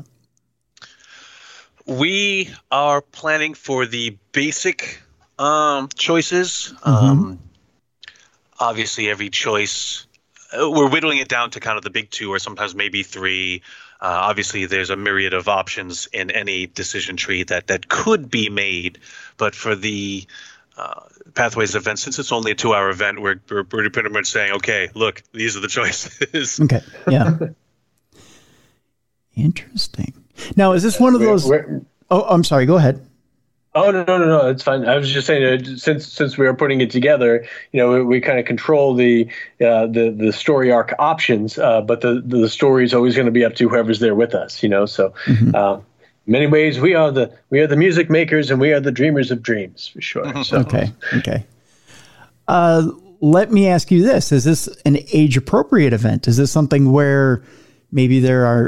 We are planning for the basic um, choices. Mm-hmm. Um, obviously, every choice we're whittling it down to kind of the big two, or sometimes maybe three. Uh, obviously, there's a myriad of options in any decision tree that, that could be made. But for the uh, Pathways event, since it's only a two-hour event, we're, we're pretty much saying, okay, look, these are the choices. Okay, yeah. Interesting. Now, is this one of those... We're, we're, oh, I'm sorry, go ahead. Oh, no, no, no, no, it's fine. I was just saying, uh, since since we were putting it together, you know, we, we kind of control the uh, the the story arc options, uh, but the, the story is always going to be up to whoever's there with us, you know. So, mm-hmm. uh, in many ways, we are the we are the music makers, and we are the dreamers of dreams, for sure. Mm-hmm. So. Okay, okay. Uh, let me ask you this: is this an age-appropriate event? Is this something where maybe there are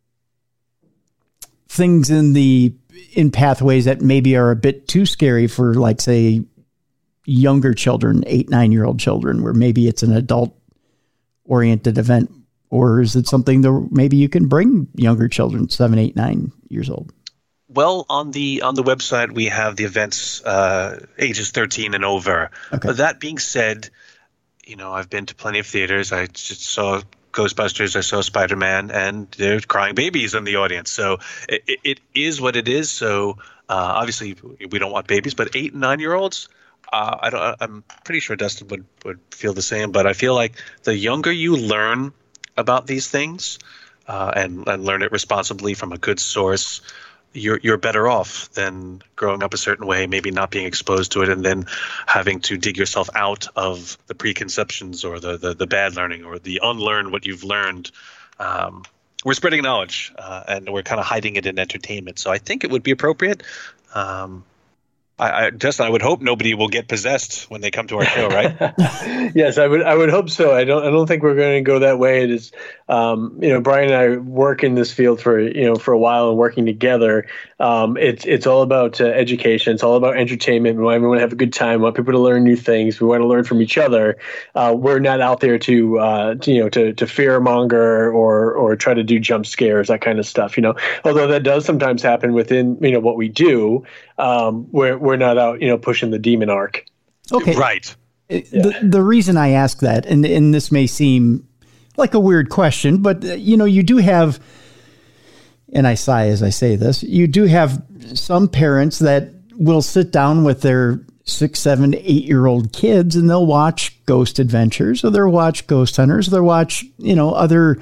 things in the in Pathways that maybe are a bit too scary for, like, say, younger children, eight, nine-year-old children, where maybe it's an adult-oriented event? Or is it something that maybe you can bring younger children, seven, eight, nine years old? Well, on the on the website, we have the events uh, ages thirteen and over. Okay. But that being said, you know, I've been to plenty of theaters. I just saw Ghostbusters, I saw Spider-Man, and there's crying babies in the audience. So it, it is what it is. So uh, obviously we don't want babies, but eight and nine year olds, uh, I don't. I'm pretty sure Dustin would, would feel the same. But I feel like the younger you learn about these things uh, and and learn it responsibly from a good source, you're you're better off than growing up a certain way, maybe not being exposed to it, and then having to dig yourself out of the preconceptions or the the, the bad learning or the unlearn what you've learned. Um, we're spreading knowledge, uh, and we're kind of hiding it in entertainment. So I think it would be appropriate. Um, I, I Justin, I would hope nobody will get possessed when they come to our show, right? Yes, I would. I would hope so. I don't. I don't think we're going to go that way. It is, um, you know, Brian and I work in this field for you know for a while and working together. Um, it's it's all about uh, education. It's all about entertainment. We want everyone to have a good time. We want people to learn new things. We want to learn from each other. Uh, we're not out there to, uh, to you know to to fear monger or or try to do jump scares, that kind of stuff. You know, although that does sometimes happen within you know what we do. Um, we're we're not out, you know, pushing the demon arc. Okay, right. The yeah. the reason I ask that, and and this may seem like a weird question, but uh, you know, you do have, and I sigh as I say this, you do have some parents that will sit down with their six, seven, eight year old kids, and they'll watch Ghost Adventures, or they'll watch Ghost Hunters, or they'll watch you know other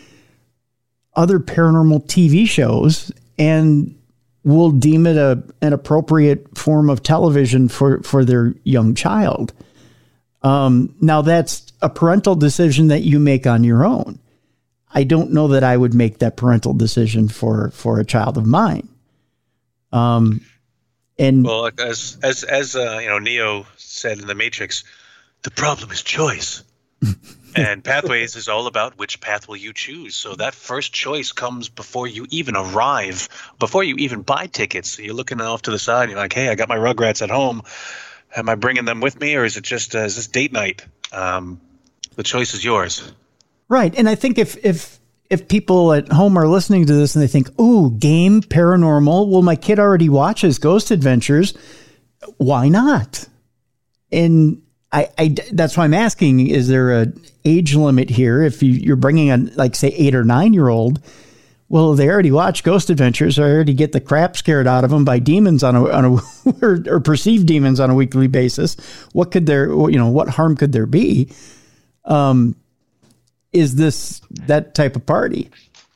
other paranormal T V shows, and will deem it a an appropriate form of television for, for their young child. Um, now, that's a parental decision that you make on your own. I don't know that I would make that parental decision for, for a child of mine. Um, and well, as as as uh, you know, Neo said in The Matrix, the problem is choice. And Pathways is all about which path will you choose. So that first choice comes before you even arrive, before you even buy tickets. So you're looking off to the side, and you're like, hey, I got my Rugrats at home. Am I bringing them with me, or is it just uh, is this date night? Um, the choice is yours. Right. And I think if if if people at home are listening to this and they think, ooh, game, paranormal, well, my kid already watches Ghost Adventures, why not? And I, I, that's why I'm asking, is there a age limit here? If you, you're bringing a, like, say, eight or nine year old, well, they already watch Ghost Adventures. They already get the crap scared out of them by demons on a, on a or, or perceived demons on a weekly basis. What could there, you know, what harm could there be? Um, is this that type of party?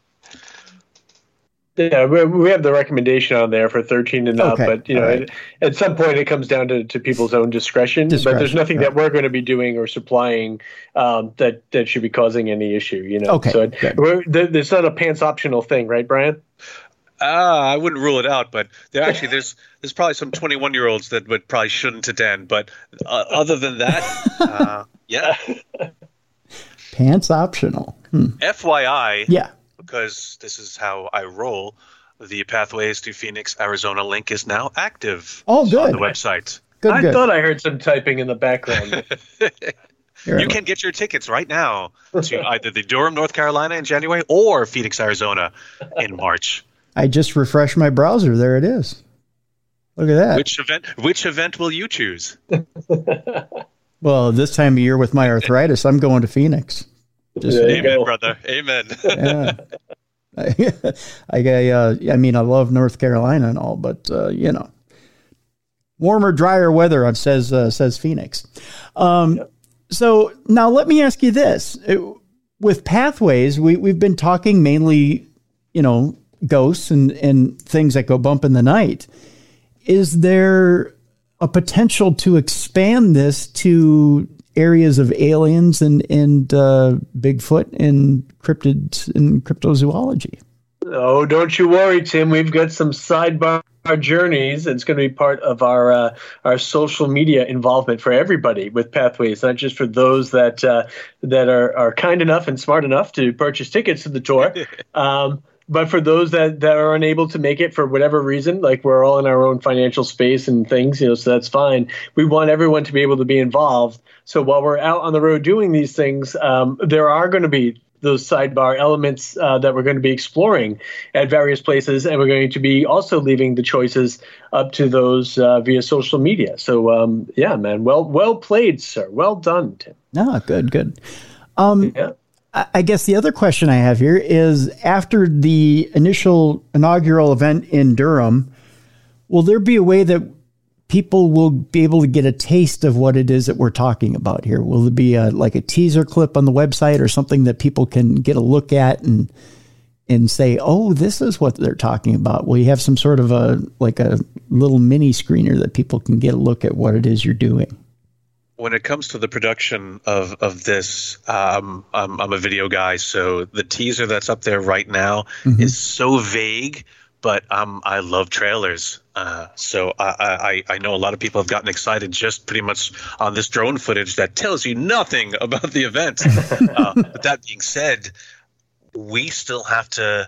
Yeah, we have the recommendation on there for thirteen and up, okay. But you know, right. at, at some point it comes down to, to people's own discretion. discretion. But there's nothing right. that we're going to be doing or supplying um, that that should be causing any issue. You know, okay. So it, we're, there's not a pants optional thing, right, Brian? Uh, I wouldn't rule it out, but there actually there's there's probably some twenty-one year olds that would probably shouldn't attend. But uh, other than that, uh, yeah, pants optional. Hmm. F Y I, yeah. Because this is how I roll, the Pathways to Phoenix, Arizona link is now active oh, good. on the website. Good, I good. thought I heard some typing in the background. You can get your tickets right now to either the Durham, North Carolina in January or Phoenix, Arizona in March. I just refreshed my browser. There it is. Look at that. Which event, which event will you choose? Well, this time of year with my arthritis, I'm going to Phoenix. Just Amen, go. brother. Amen. Yeah. I, I, uh, I mean, I love North Carolina and all, but uh, you know, warmer, drier weather, says uh, says Phoenix. Um, yep. So now let me ask you this: it, with Pathways, we we've been talking mainly, you know, ghosts and and things that go bump in the night. Is there a potential to expand this to areas of aliens and and uh, Bigfoot and cryptids and cryptozoology? Oh, don't you worry, Tim. We've got some sidebar journeys. It's going to be part of our uh, our social media involvement for everybody with Pathways, not just for those that uh, that are, are kind enough and smart enough to purchase tickets to the tour. Um, But for those that, that are unable to make it for whatever reason, like we're all in our own financial space and things, you know, so that's fine. We want everyone to be able to be involved. So while we're out on the road doing these things, um, there are going to be those sidebar elements uh, that we're going to be exploring at various places. And we're going to be also leaving the choices up to those uh, via social media. So, um, yeah, man, well, well played, sir. Well done, Tim. No, good, good. Um, yeah. I guess the other question I have here is, after the initial inaugural event in Durham, will there be a way that people will be able to get a taste of what it is that we're talking about here? Will there be a, like a teaser clip on the website or something that people can get a look at and and say, oh, this is what they're talking about? Will you have some sort of a, like a little mini screener that people can get a look at what it is you're doing? When it comes to the production of, of this, um, I'm, I'm a video guy, so the teaser that's up there right now mm-hmm. is so vague, but um, I love trailers. Uh, so I, I, I know a lot of people have gotten excited just pretty much on this drone footage that tells you nothing about the event. uh, but that being said, we still have to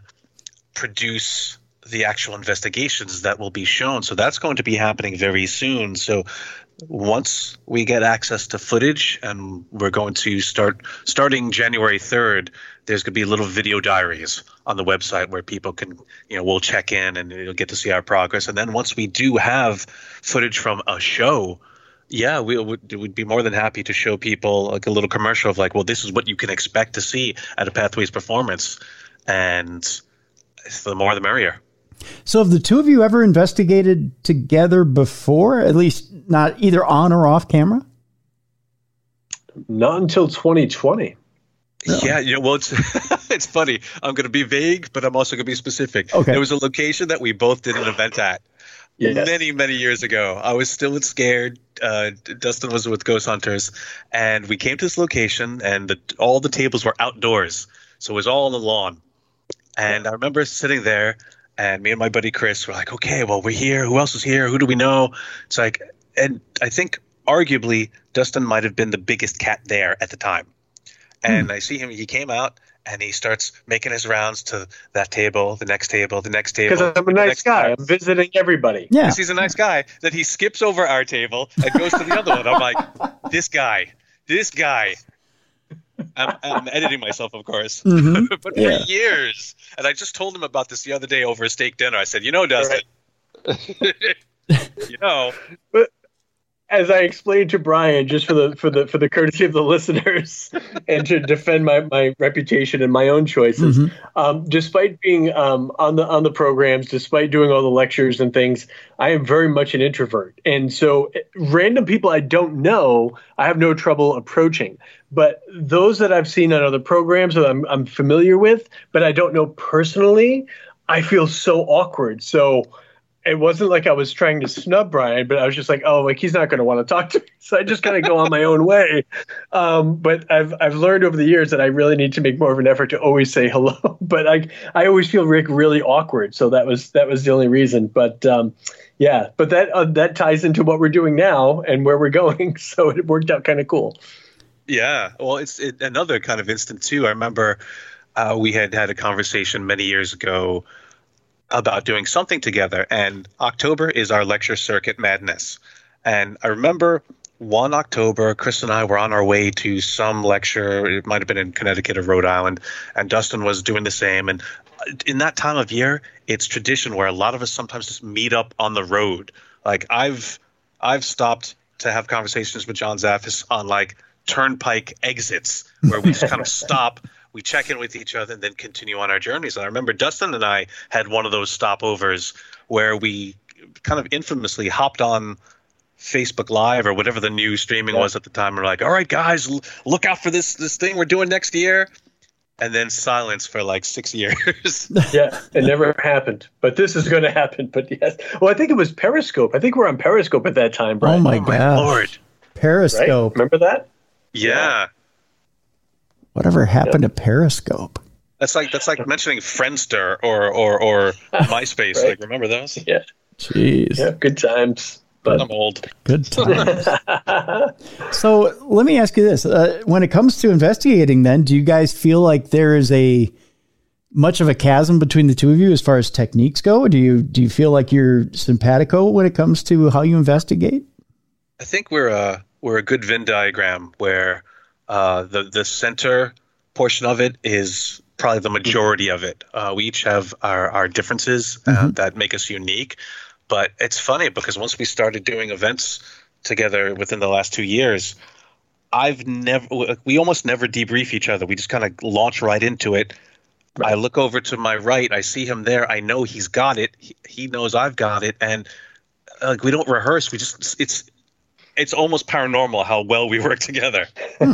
produce the actual investigations that will be shown. So that's going to be happening very soon. So once we get access to footage, and we're going to start starting January third, there's going to be little video diaries on the website where people can, you know, we'll check in and you'll get to see our progress. And then once we do have footage from a show, yeah, we would we'd be more than happy to show people like a little commercial of like, well, this is what you can expect to see at a Pathways performance. And the more the merrier. So have the two of you ever investigated together before, at least not either on or off camera? Not until twenty twenty. No. Yeah, you know, well, it's it's funny. I'm going to be vague, but I'm also going to be specific. Okay. There was a location that we both did an event at yes. many, many years ago. I was still scared. Uh, Dustin was with Ghost Hunters, and we came to this location, and the, all the tables were outdoors, so it was all on the lawn. And I remember sitting there, and me and my buddy Chris were like, okay, well, we're here. Who else is here? Who do we know? It's like, and I think arguably Dustin might have been the biggest cat there at the time. And hmm. I see him, he came out and he starts making his rounds to that table, the next table, the next table. Because I'm a nice guy. Table. I'm visiting everybody. Yeah. Because he's a nice guy. Then he skips over our table and goes to the other one. I'm like, this guy, this guy. I'm, I'm editing myself, of course, mm-hmm. but for yeah. years. And I just told him about this the other day over a steak dinner. I said, you know, Dustin, right. you know. But as I explained to Brian, just for the for the for the courtesy of the listeners, and to defend my, my reputation and my own choices, mm-hmm. um, despite being um, on the on the programs, despite doing all the lectures and things, I am very much an introvert, and so random people I don't know, I have no trouble approaching. But those that I've seen on other programs that I'm I'm familiar with, but I don't know personally, I feel so awkward. So it wasn't like I was trying to snub Brian, but I was just like, oh, like he's not going to want to talk to me. So I just kind of go on my own way. Um, but I've I've learned over the years that I really need to make more of an effort to always say hello. But I I always feel Rick really awkward. So that was that was the only reason. But um, yeah, but that uh, that ties into what we're doing now and where we're going. So it worked out kind of cool. Yeah, well, it's it, another kind of instant too. I remember uh, we had had a conversation many years ago about doing something together, and October is our lecture circuit madness. And I remember one October, Chris and I were on our way to some lecture. It might have been in Connecticut or Rhode Island, and Dustin was doing the same. And in that time of year, it's tradition where a lot of us sometimes just meet up on the road. Like I've I've stopped to have conversations with John Zaffis on like turnpike exits where we just kind of stop, we check in with each other, and then continue on our journeys. And I remember Dustin and I had one of those stopovers where we kind of infamously hopped on Facebook Live or whatever the new streaming was at the time. We're like, all right, guys, l- look out for this this thing we're doing next year. And then silence for like six years. Yeah, it never happened. But this is going to happen. But yes. Well, I think it was Periscope. I think we're on Periscope at that time, Brian. Oh, my Oh, my God. Lord. Periscope. Right? Remember that? Yeah. Whatever happened to Periscope? That's like that's like mentioning Friendster or or, or MySpace. Right. Like, remember those? Yeah. Jeez. Yeah, good times. But I'm old. Good times. So let me ask you this. Uh, when it comes to investigating, then, do you guys feel like there is a much of a chasm between the two of you as far as techniques go? Do you do you feel like you're simpatico when it comes to how you investigate? I think we're a we're a good Venn diagram where uh, the the center portion of it is probably the majority of it. Uh, we each have our our differences uh, Mm-hmm. that make us unique. But it's funny because once we started doing events together within the last two years, I've never, we almost never debrief each other. We just kind of launch right into it. Right. I look over to my right. I see him there. I know he's got it. He, he knows I've got it. And uh, we don't rehearse. We just, it's, it's almost paranormal how well we work together.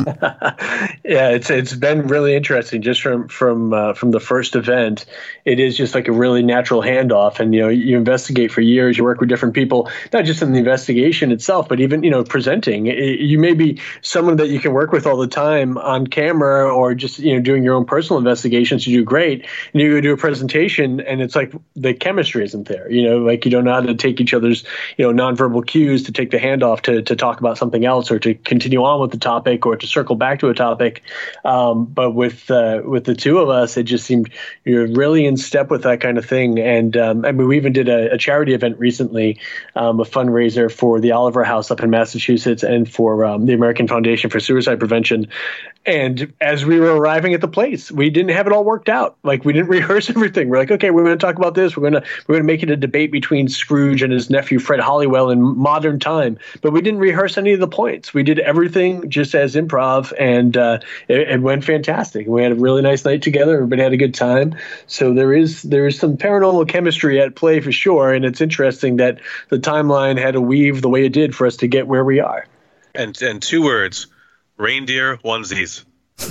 Yeah, it's it's been really interesting just from from uh, from the first event. It is just like a really natural handoff, and you know you investigate for years. You work with different people, not just in the investigation itself, but even you know presenting. It, you may be someone that you can work with all the time on camera, or just you know doing your own personal investigations. You do great, and you go do a presentation, and it's like the chemistry isn't there. You know, like you don't know how to take each other's you know nonverbal cues to take the handoff to to talk about something else, or to continue on with the topic, or to circle back to a topic. Um, but with uh, with the two of us, it just seemed you're really in step with that kind of thing. And um, I mean, we even did a, a charity event recently, um, a fundraiser for the Oliver House up in Massachusetts and for um, the American Foundation for Suicide Prevention. And as we were arriving at the place, we didn't have it all worked out. Like we didn't rehearse everything. We're like, okay, we're going to talk about this. We're going to we're going to make it a debate between Scrooge and his nephew Fred Halliwell in modern time. But we didn't rehearse any of the points. We did everything just as improv, and uh, it, it went fantastic. We had a really nice night together. Everybody had a good time. So there is there is some paranormal chemistry at play for sure. And it's interesting that the timeline had to weave the way it did for us to get where we are. And and two words. Reindeer onesies.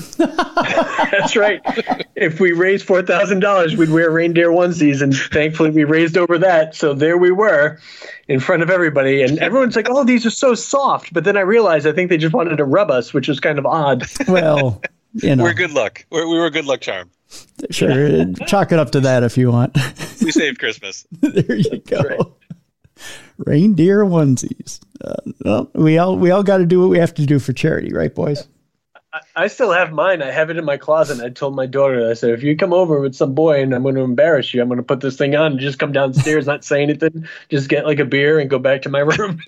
That's right. If we raised four thousand dollars, we'd wear reindeer onesies, and thankfully we raised over that. So there we were in front of everybody, and everyone's like, oh, these are so soft. But then I realized I think they just wanted to rub us, which was kind of odd. Well, you know. We're good luck. We're, we were good luck charm. Sure. Chalk it up to that if you want. We saved Christmas. There you go. Right. Reindeer onesies. Uh, well, we all we all got to do what we have to do for charity, right, boys? I, I still have mine. I have it in my closet. I told my daughter, I said, if you come over with some boy and I'm going to embarrass you, I'm going to put this thing on and just come downstairs, not say anything, just get like a beer and go back to my room.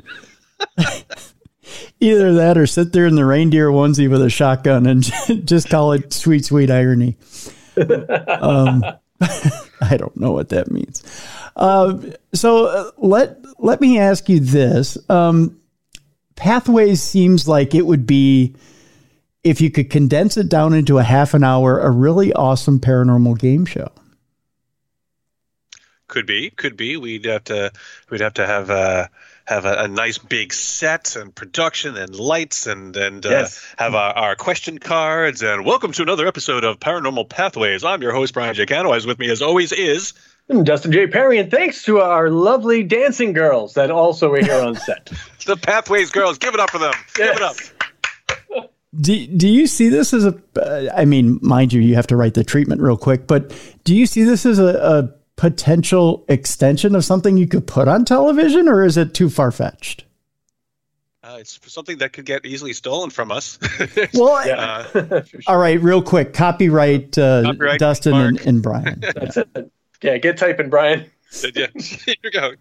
Either that or sit there in the reindeer onesie with a shotgun and just call it sweet, sweet irony. Um, I don't know what that means. Uh, so uh, let let me ask you this. Um, Pathways seems like it would be, if you could condense it down into a half an hour, a really awesome paranormal game show. Could be, could be. We'd have to, we'd have to have a have a, a nice big set and production and lights and and uh, Yes. have our, our question cards and welcome to another episode of Paranormal Pathways. I'm your host Brian Jacano. As with me as always is I'm Dustin J. Perry, and thanks to our lovely dancing girls that also are here on set. the Pathways girls. Give it up for them. Give it up. Do, do you see this as a, uh, I mean, mind you, you have to write the treatment real quick, but do you see this as a, a potential extension of something you could put on television, or is it too far-fetched? Uh, it's something that could get easily stolen from us. Well, Yeah. Uh, all right, real quick, copyright, uh, Copyright, Dustin and, Mark. and Brian. That's it. Yeah, get typing, Brian. yeah, here you go.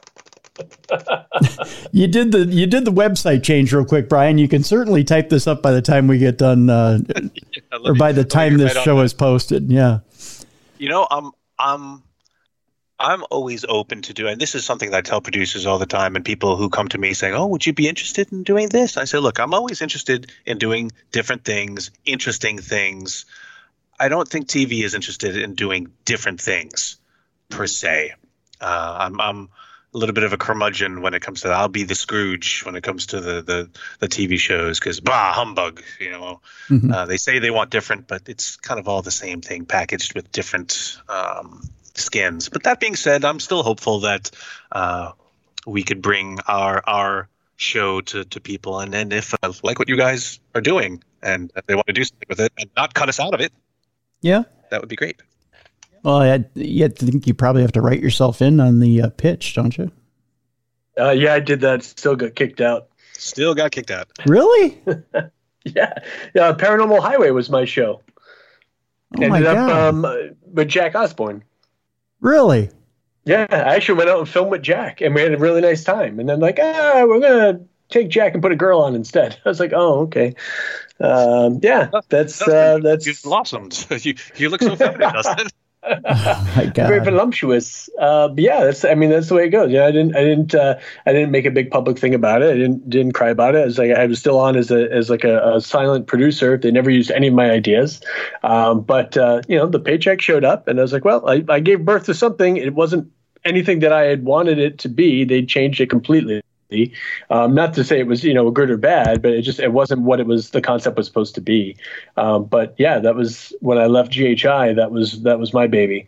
You did the you did the website change real quick, Brian. You can certainly type this up by the time we get done, uh, Yeah, let or me- by the let me time get this right on show that. is posted. Yeah. You know, I'm I'm I'm always open to doing, this is something that I tell producers all the time and people who come to me saying, oh, would you be interested in doing this? I say, look, I'm always interested in doing different things, interesting things. I don't think T V is interested in doing different things per se. Uh, I'm, I'm a little bit of a curmudgeon when it comes to that. I'll be the Scrooge when it comes to the, the, the T V shows because, bah, humbug, you know. Mm-hmm. Uh, they say they want different, but it's kind of all the same thing packaged with different um skins. But that being said, I'm still hopeful that uh, we could bring our our show to, to people. And then if uh, like what you guys are doing and if they want to do something with it and not cut us out of it, yeah, that would be great. Well, I, you think you probably have to write yourself in on the uh, pitch, don't you? Uh, yeah, I did that. Still got kicked out. Still got kicked out. Really? yeah. Yeah. Paranormal Highway was my show. Oh my Ended God. up um, with Jack Osborne. Really? Yeah, I actually went out and filmed with Jack, and we had a really nice time. And then like, ah, we're gonna take Jack and put a girl on instead. I was like, oh, okay. Um, yeah, that's uh, that's you've blossomed. you you look so feminine, Dustin. Oh my God. Very voluptuous. Uh, but yeah, that's. I mean, that's the way it goes. Yeah, I didn't. I didn't. Uh, I didn't make a big public thing about it. I didn't. Didn't cry about it. It was like I was still on as a as like a, a silent producer. They never used any of my ideas. Um, but uh, you know, the paycheck showed up, and I was like, well, I, I gave birth to something. It wasn't anything that I had wanted it to be. They changed it completely. Um, not to say it was, you know, good or bad, but it just, it wasn't what it was, the concept was supposed to be. Um, but yeah, that was when I left G H I, that was, that was my baby.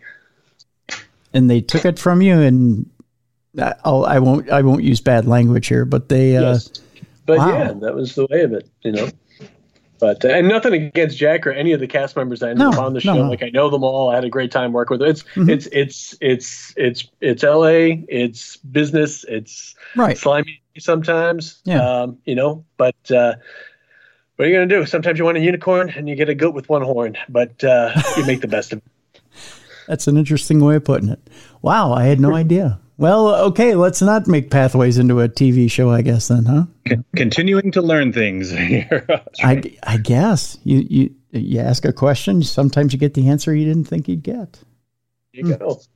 And they took it from you, and I'll, I won't, I won't use bad language here, but they, uh, yes. but wow. yeah, that was the way of it, you know. But uh, and nothing against Jack or any of the cast members that ended no, up on the show. No. Like I know them all. I had a great time working with them. It's mm-hmm. it's it's it's it's it's L A. It's business. It's right. slimy sometimes. Yeah. Um, you know, but uh, what are you gonna do? Sometimes you want a unicorn and you get a goat with one horn, but uh, you make the best of it. That's an interesting way of putting it. Wow, I had no idea. Well, okay, let's not make Pathways into a T V show, I guess, then, huh? Con- continuing to learn things here. I, I guess. You, you you ask a question, sometimes you get the answer you didn't think you'd get. You hmm. go.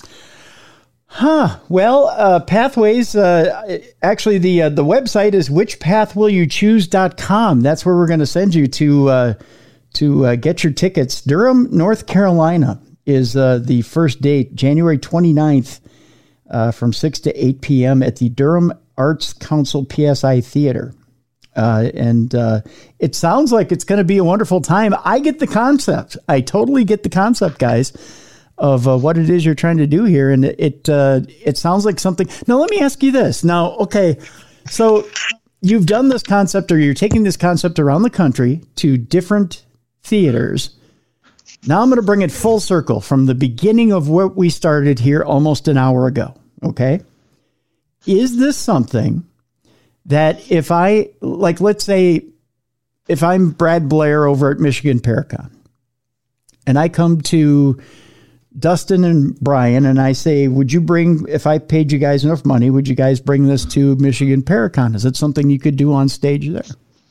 Huh. Well, uh, Pathways, uh, actually, the uh, the website is which path will you choose dot com. That's where we're going to send you to, uh, to uh, get your tickets. Durham, North Carolina is uh, the first date, January twenty-ninth. Uh, from six to eight p.m. at the Durham Arts Council P S I Theater. Uh, and uh, it sounds like it's going to be a wonderful time. I get the concept. I totally get the concept, guys, of uh, what it is you're trying to do here. And it it, uh, it sounds like something. Now, let me ask you this. Now, okay, so you've done this concept, or you're taking this concept around the country to different theaters. Now I'm going to bring it full circle from the beginning of where we started here almost an hour ago. Okay. Is this something that if I, like, let's say if I'm Brad Blair over at Michigan Paracon and I come to Dustin and Brian and I say, would you bring, if I paid you guys enough money, would you guys bring this to Michigan Paracon? Is it something you could do on stage there?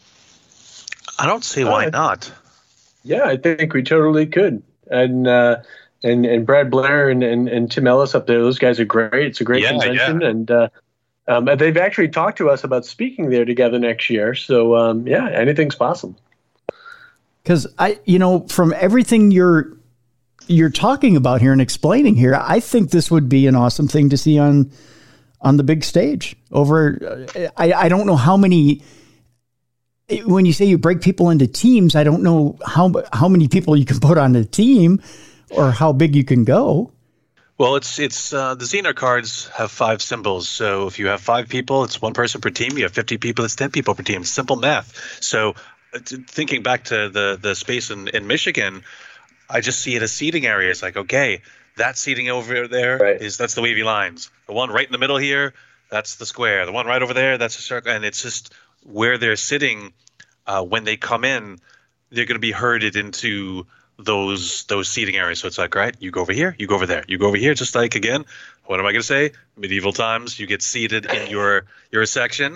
I don't see why uh, not. Yeah, I think we totally could. And, uh, And and Brad Blair and, and, and Tim Ellis up there, those guys are great. It's a great yeah, convention. Yeah. And uh, um, they've actually talked to us about speaking there together next year. So, um, yeah, anything's possible. Because, I, you know, from everything you're you're talking about here and explaining here, I think this would be an awesome thing to see on on the big stage. Over, I, I don't know how many... When you say you break people into teams, I don't know how how many people you can put on a team or how big you can go. Well, it's it's uh, the Xenar cards have five symbols. So if you have five people, it's one person per team. You have fifty people, it's ten people per team. Simple math. So uh, thinking back to the the space in, in Michigan, I just see it as seating areas. Like, okay, that seating over there right. is that's the wavy lines. The one right in the middle here, that's the square. The one right over there, that's a circle. And it's just where they're sitting. Uh, when they come in, they're going to be herded into those those seating areas. So it's like, right, you go over here, you go over there, you go over here. Just like, again, what am I going to say? Medieval times, you get seated in your your section,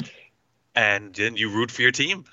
and then you root for your team.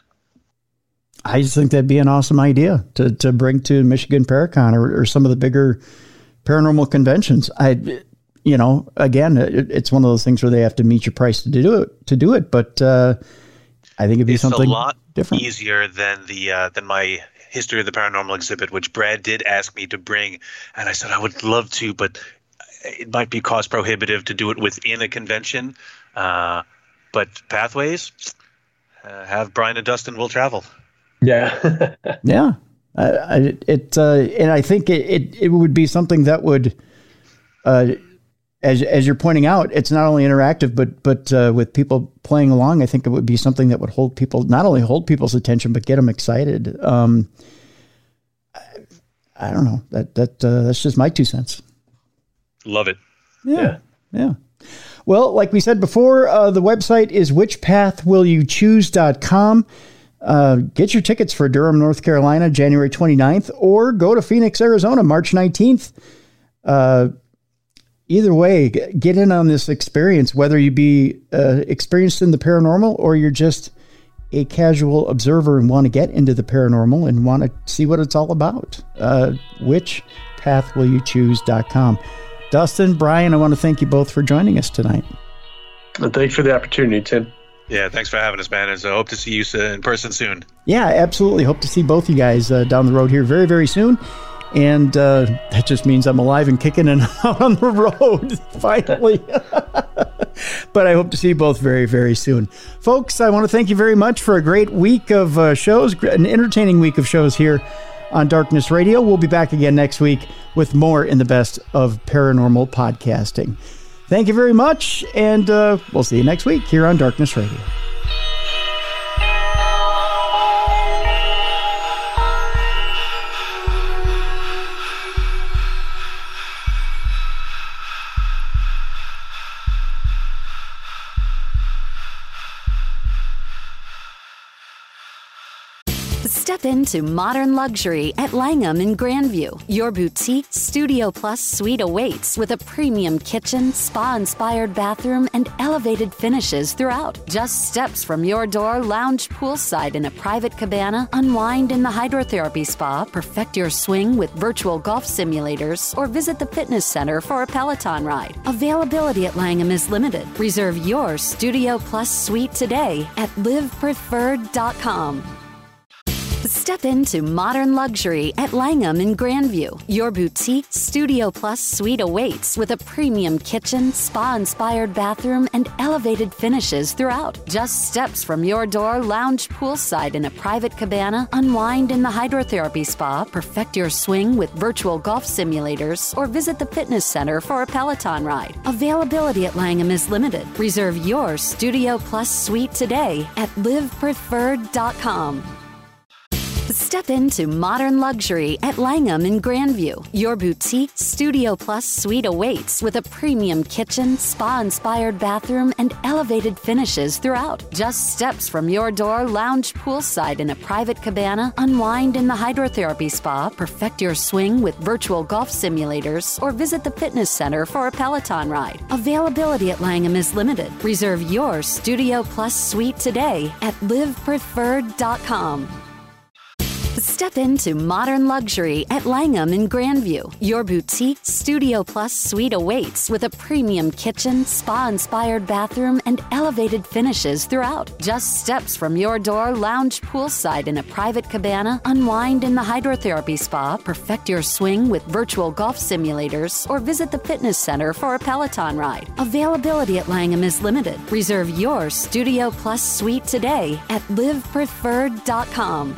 I just think that'd be an awesome idea to to bring to Michigan Paracon or, or some of the bigger paranormal conventions. I, you know, again, it, it's one of those things where they have to meet your price to do it. To do it, but uh, I think it'd be it's something a lot different. easier than the uh, than my History of the Paranormal exhibit, which Brad did ask me to bring, and I said I would love to, but it might be cost prohibitive to do it within a convention. Uh, but Pathways, uh, have Brian and Dustin will travel. Yeah, yeah. I, I, it uh, and I think it, it it would be something that would. Uh, As as you're pointing out, it's not only interactive, but but uh, with people playing along, I think it would be something that would hold people, not only hold people's attention, but get them excited. Um, I, I don't know. That that uh, that's just my two cents. Love it. Yeah, yeah. yeah. Well, like we said before, uh, the website is which path will you choose dot com. Uh, get your tickets for Durham, North Carolina, January twenty-ninth, or go to Phoenix, Arizona, March nineteenth. Uh, Either way, get in on this experience, whether you be uh, experienced in the paranormal or you're just a casual observer and want to get into the paranormal and want to see what it's all about. Uh, which path will you choose dot com. Dustin, Brian, I want to thank you both for joining us tonight. And thanks for the opportunity, Tim. Yeah, thanks for having us, man. And so I hope to see you in person soon. Yeah, absolutely. Hope to see both you guys uh, down the road here very, very soon. And uh, that just means I'm alive and kicking and out on the road, finally. But I hope to see you both very, very soon. Folks, I want to thank you very much for a great week of uh, shows, an entertaining week of shows here on Darkness Radio. We'll be back again next week with more in the best of paranormal podcasting. Thank you very much, and uh, we'll see you next week here on Darkness Radio. Step into modern luxury at Langham in Grandview. Your boutique Studio Plus suite awaits with a premium kitchen, spa-inspired bathroom, and elevated finishes throughout. Just steps from your door, lounge poolside in a private cabana, unwind in the hydrotherapy spa, perfect your swing with virtual golf simulators, or visit the fitness center for a Peloton ride. Availability at Langham is limited. Reserve your Studio Plus suite today at live preferred dot com. Step into modern luxury at Langham in Grandview. Your boutique Studio Plus suite awaits with a premium kitchen, spa-inspired bathroom, and elevated finishes throughout. Just steps from your door, lounge poolside in a private cabana, unwind in the hydrotherapy spa, perfect your swing with virtual golf simulators, or visit the fitness center for a Peloton ride. Availability at Langham is limited. Reserve your Studio Plus suite today at live preferred dot com. Step into modern luxury at Langham in Grandview. Your boutique Studio Plus suite awaits with a premium kitchen, spa-inspired bathroom, and elevated finishes throughout. Just steps from your door, lounge poolside in a private cabana, unwind in the hydrotherapy spa, perfect your swing with virtual golf simulators, or visit the fitness center for a Peloton ride. Availability at Langham is limited. Reserve your Studio Plus suite today at live preferred dot com. Step into modern luxury at Langham in Grandview. Your boutique Studio Plus suite awaits with a premium kitchen, spa-inspired bathroom, and elevated finishes throughout. Just steps from your door, lounge poolside in a private cabana, unwind in the hydrotherapy spa, perfect your swing with virtual golf simulators, or visit the fitness center for a Peloton ride. Availability at Langham is limited. Reserve your Studio Plus suite today at live preferred dot com.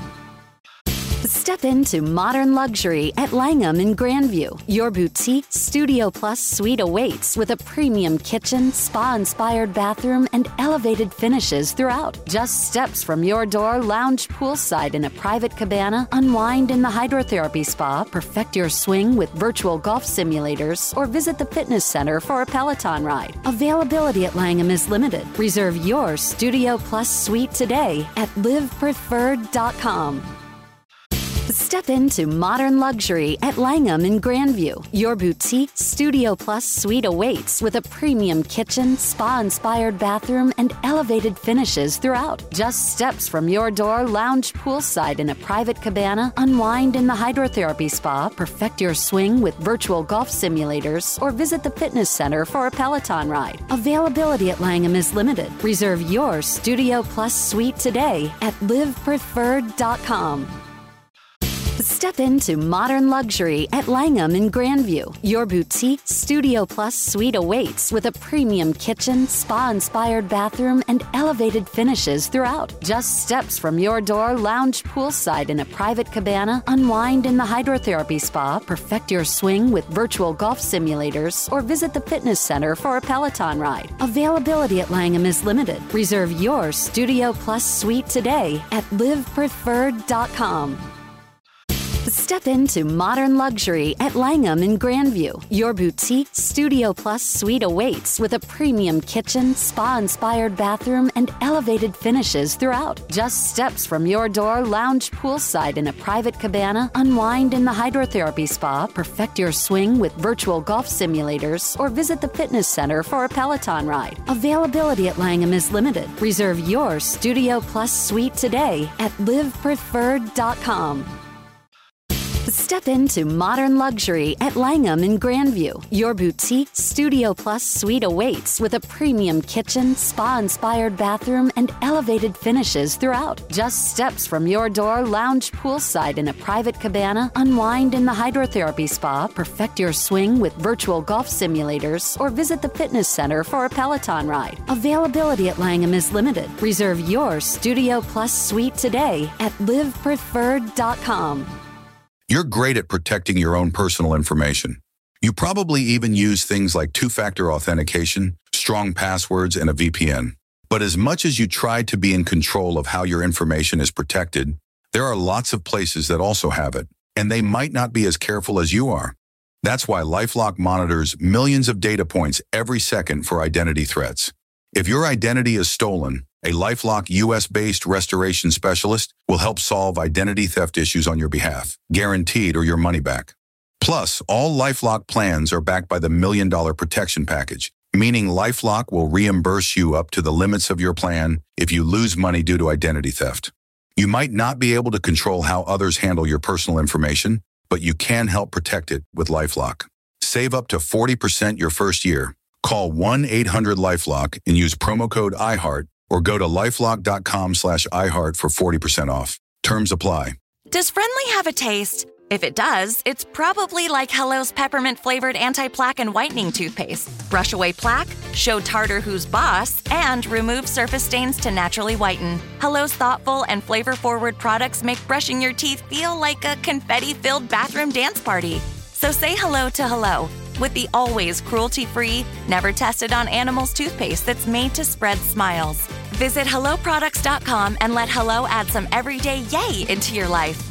Step into modern luxury at Langham in Grandview. Your boutique Studio Plus suite awaits with a premium kitchen, spa-inspired bathroom, and elevated finishes throughout. Just steps from your door, lounge poolside in a private cabana, unwind in the hydrotherapy spa, perfect your swing with virtual golf simulators, or visit the fitness center for a Peloton ride. Availability at Langham is limited. Reserve your Studio Plus suite today at live preferred dot com. Step into modern luxury at Langham in Grandview. Your boutique Studio Plus suite awaits with a premium kitchen, spa-inspired bathroom, and elevated finishes throughout. Just steps from your door, lounge poolside in a private cabana, unwind in the hydrotherapy spa, perfect your swing with virtual golf simulators, or visit the fitness center for a Peloton ride. Availability at Langham is limited. Reserve your Studio Plus suite today at live preferred dot com. Step into modern luxury at Langham in Grandview. Your boutique Studio Plus suite awaits with a premium kitchen, spa-inspired bathroom, and elevated finishes throughout. Just steps from your door, lounge poolside in a private cabana, unwind in the hydrotherapy spa, perfect your swing with virtual golf simulators, or visit the fitness center for a Peloton ride. Availability at Langham is limited. Reserve your Studio Plus suite today at live preferred dot com. Step into modern luxury at Langham in Grandview. Your boutique Studio Plus suite awaits with a premium kitchen, spa-inspired bathroom, and elevated finishes throughout. Just steps from your door, lounge poolside in a private cabana, unwind in the hydrotherapy spa, perfect your swing with virtual golf simulators, or visit the fitness center for a Peloton ride. Availability at Langham is limited. Reserve your Studio Plus suite today at live preferred dot com. Step into modern luxury at Langham in Grandview. Your boutique Studio Plus suite awaits with a premium kitchen, spa-inspired bathroom, and elevated finishes throughout. Just steps from your door, lounge poolside in a private cabana, unwind in the hydrotherapy spa, perfect your swing with virtual golf simulators, or visit the fitness center for a Peloton ride. Availability at Langham is limited. Reserve your Studio Plus suite today at live preferred dot com. You're great at protecting your own personal information. You probably even use things like two-factor authentication, strong passwords, and a V P N. But as much as you try to be in control of how your information is protected, there are lots of places that also have it, and they might not be as careful as you are. That's why LifeLock monitors millions of data points every second for identity threats. If your identity is stolen, a LifeLock U S-based restoration specialist will help solve identity theft issues on your behalf, guaranteed or your money back. Plus, all LifeLock plans are backed by the Million Dollar Protection Package, meaning LifeLock will reimburse you up to the limits of your plan if you lose money due to identity theft. You might not be able to control how others handle your personal information, but you can help protect it with LifeLock. Save up to forty percent your first year. Call one eight hundred LifeLock and use promo code iHeart, or go to lifelock.com slash iHeart for forty percent off. Terms apply. Does Friendly have a taste? If it does, it's probably like Hello's peppermint-flavored anti-plaque and whitening toothpaste. Brush away plaque, show tartar who's boss, and remove surface stains to naturally whiten. Hello's thoughtful and flavor-forward products make brushing your teeth feel like a confetti-filled bathroom dance party. So say hello to Hello with the always cruelty-free, never tested on animals toothpaste that's made to spread smiles. Visit hello products dot com and let Hello add some everyday yay into your life.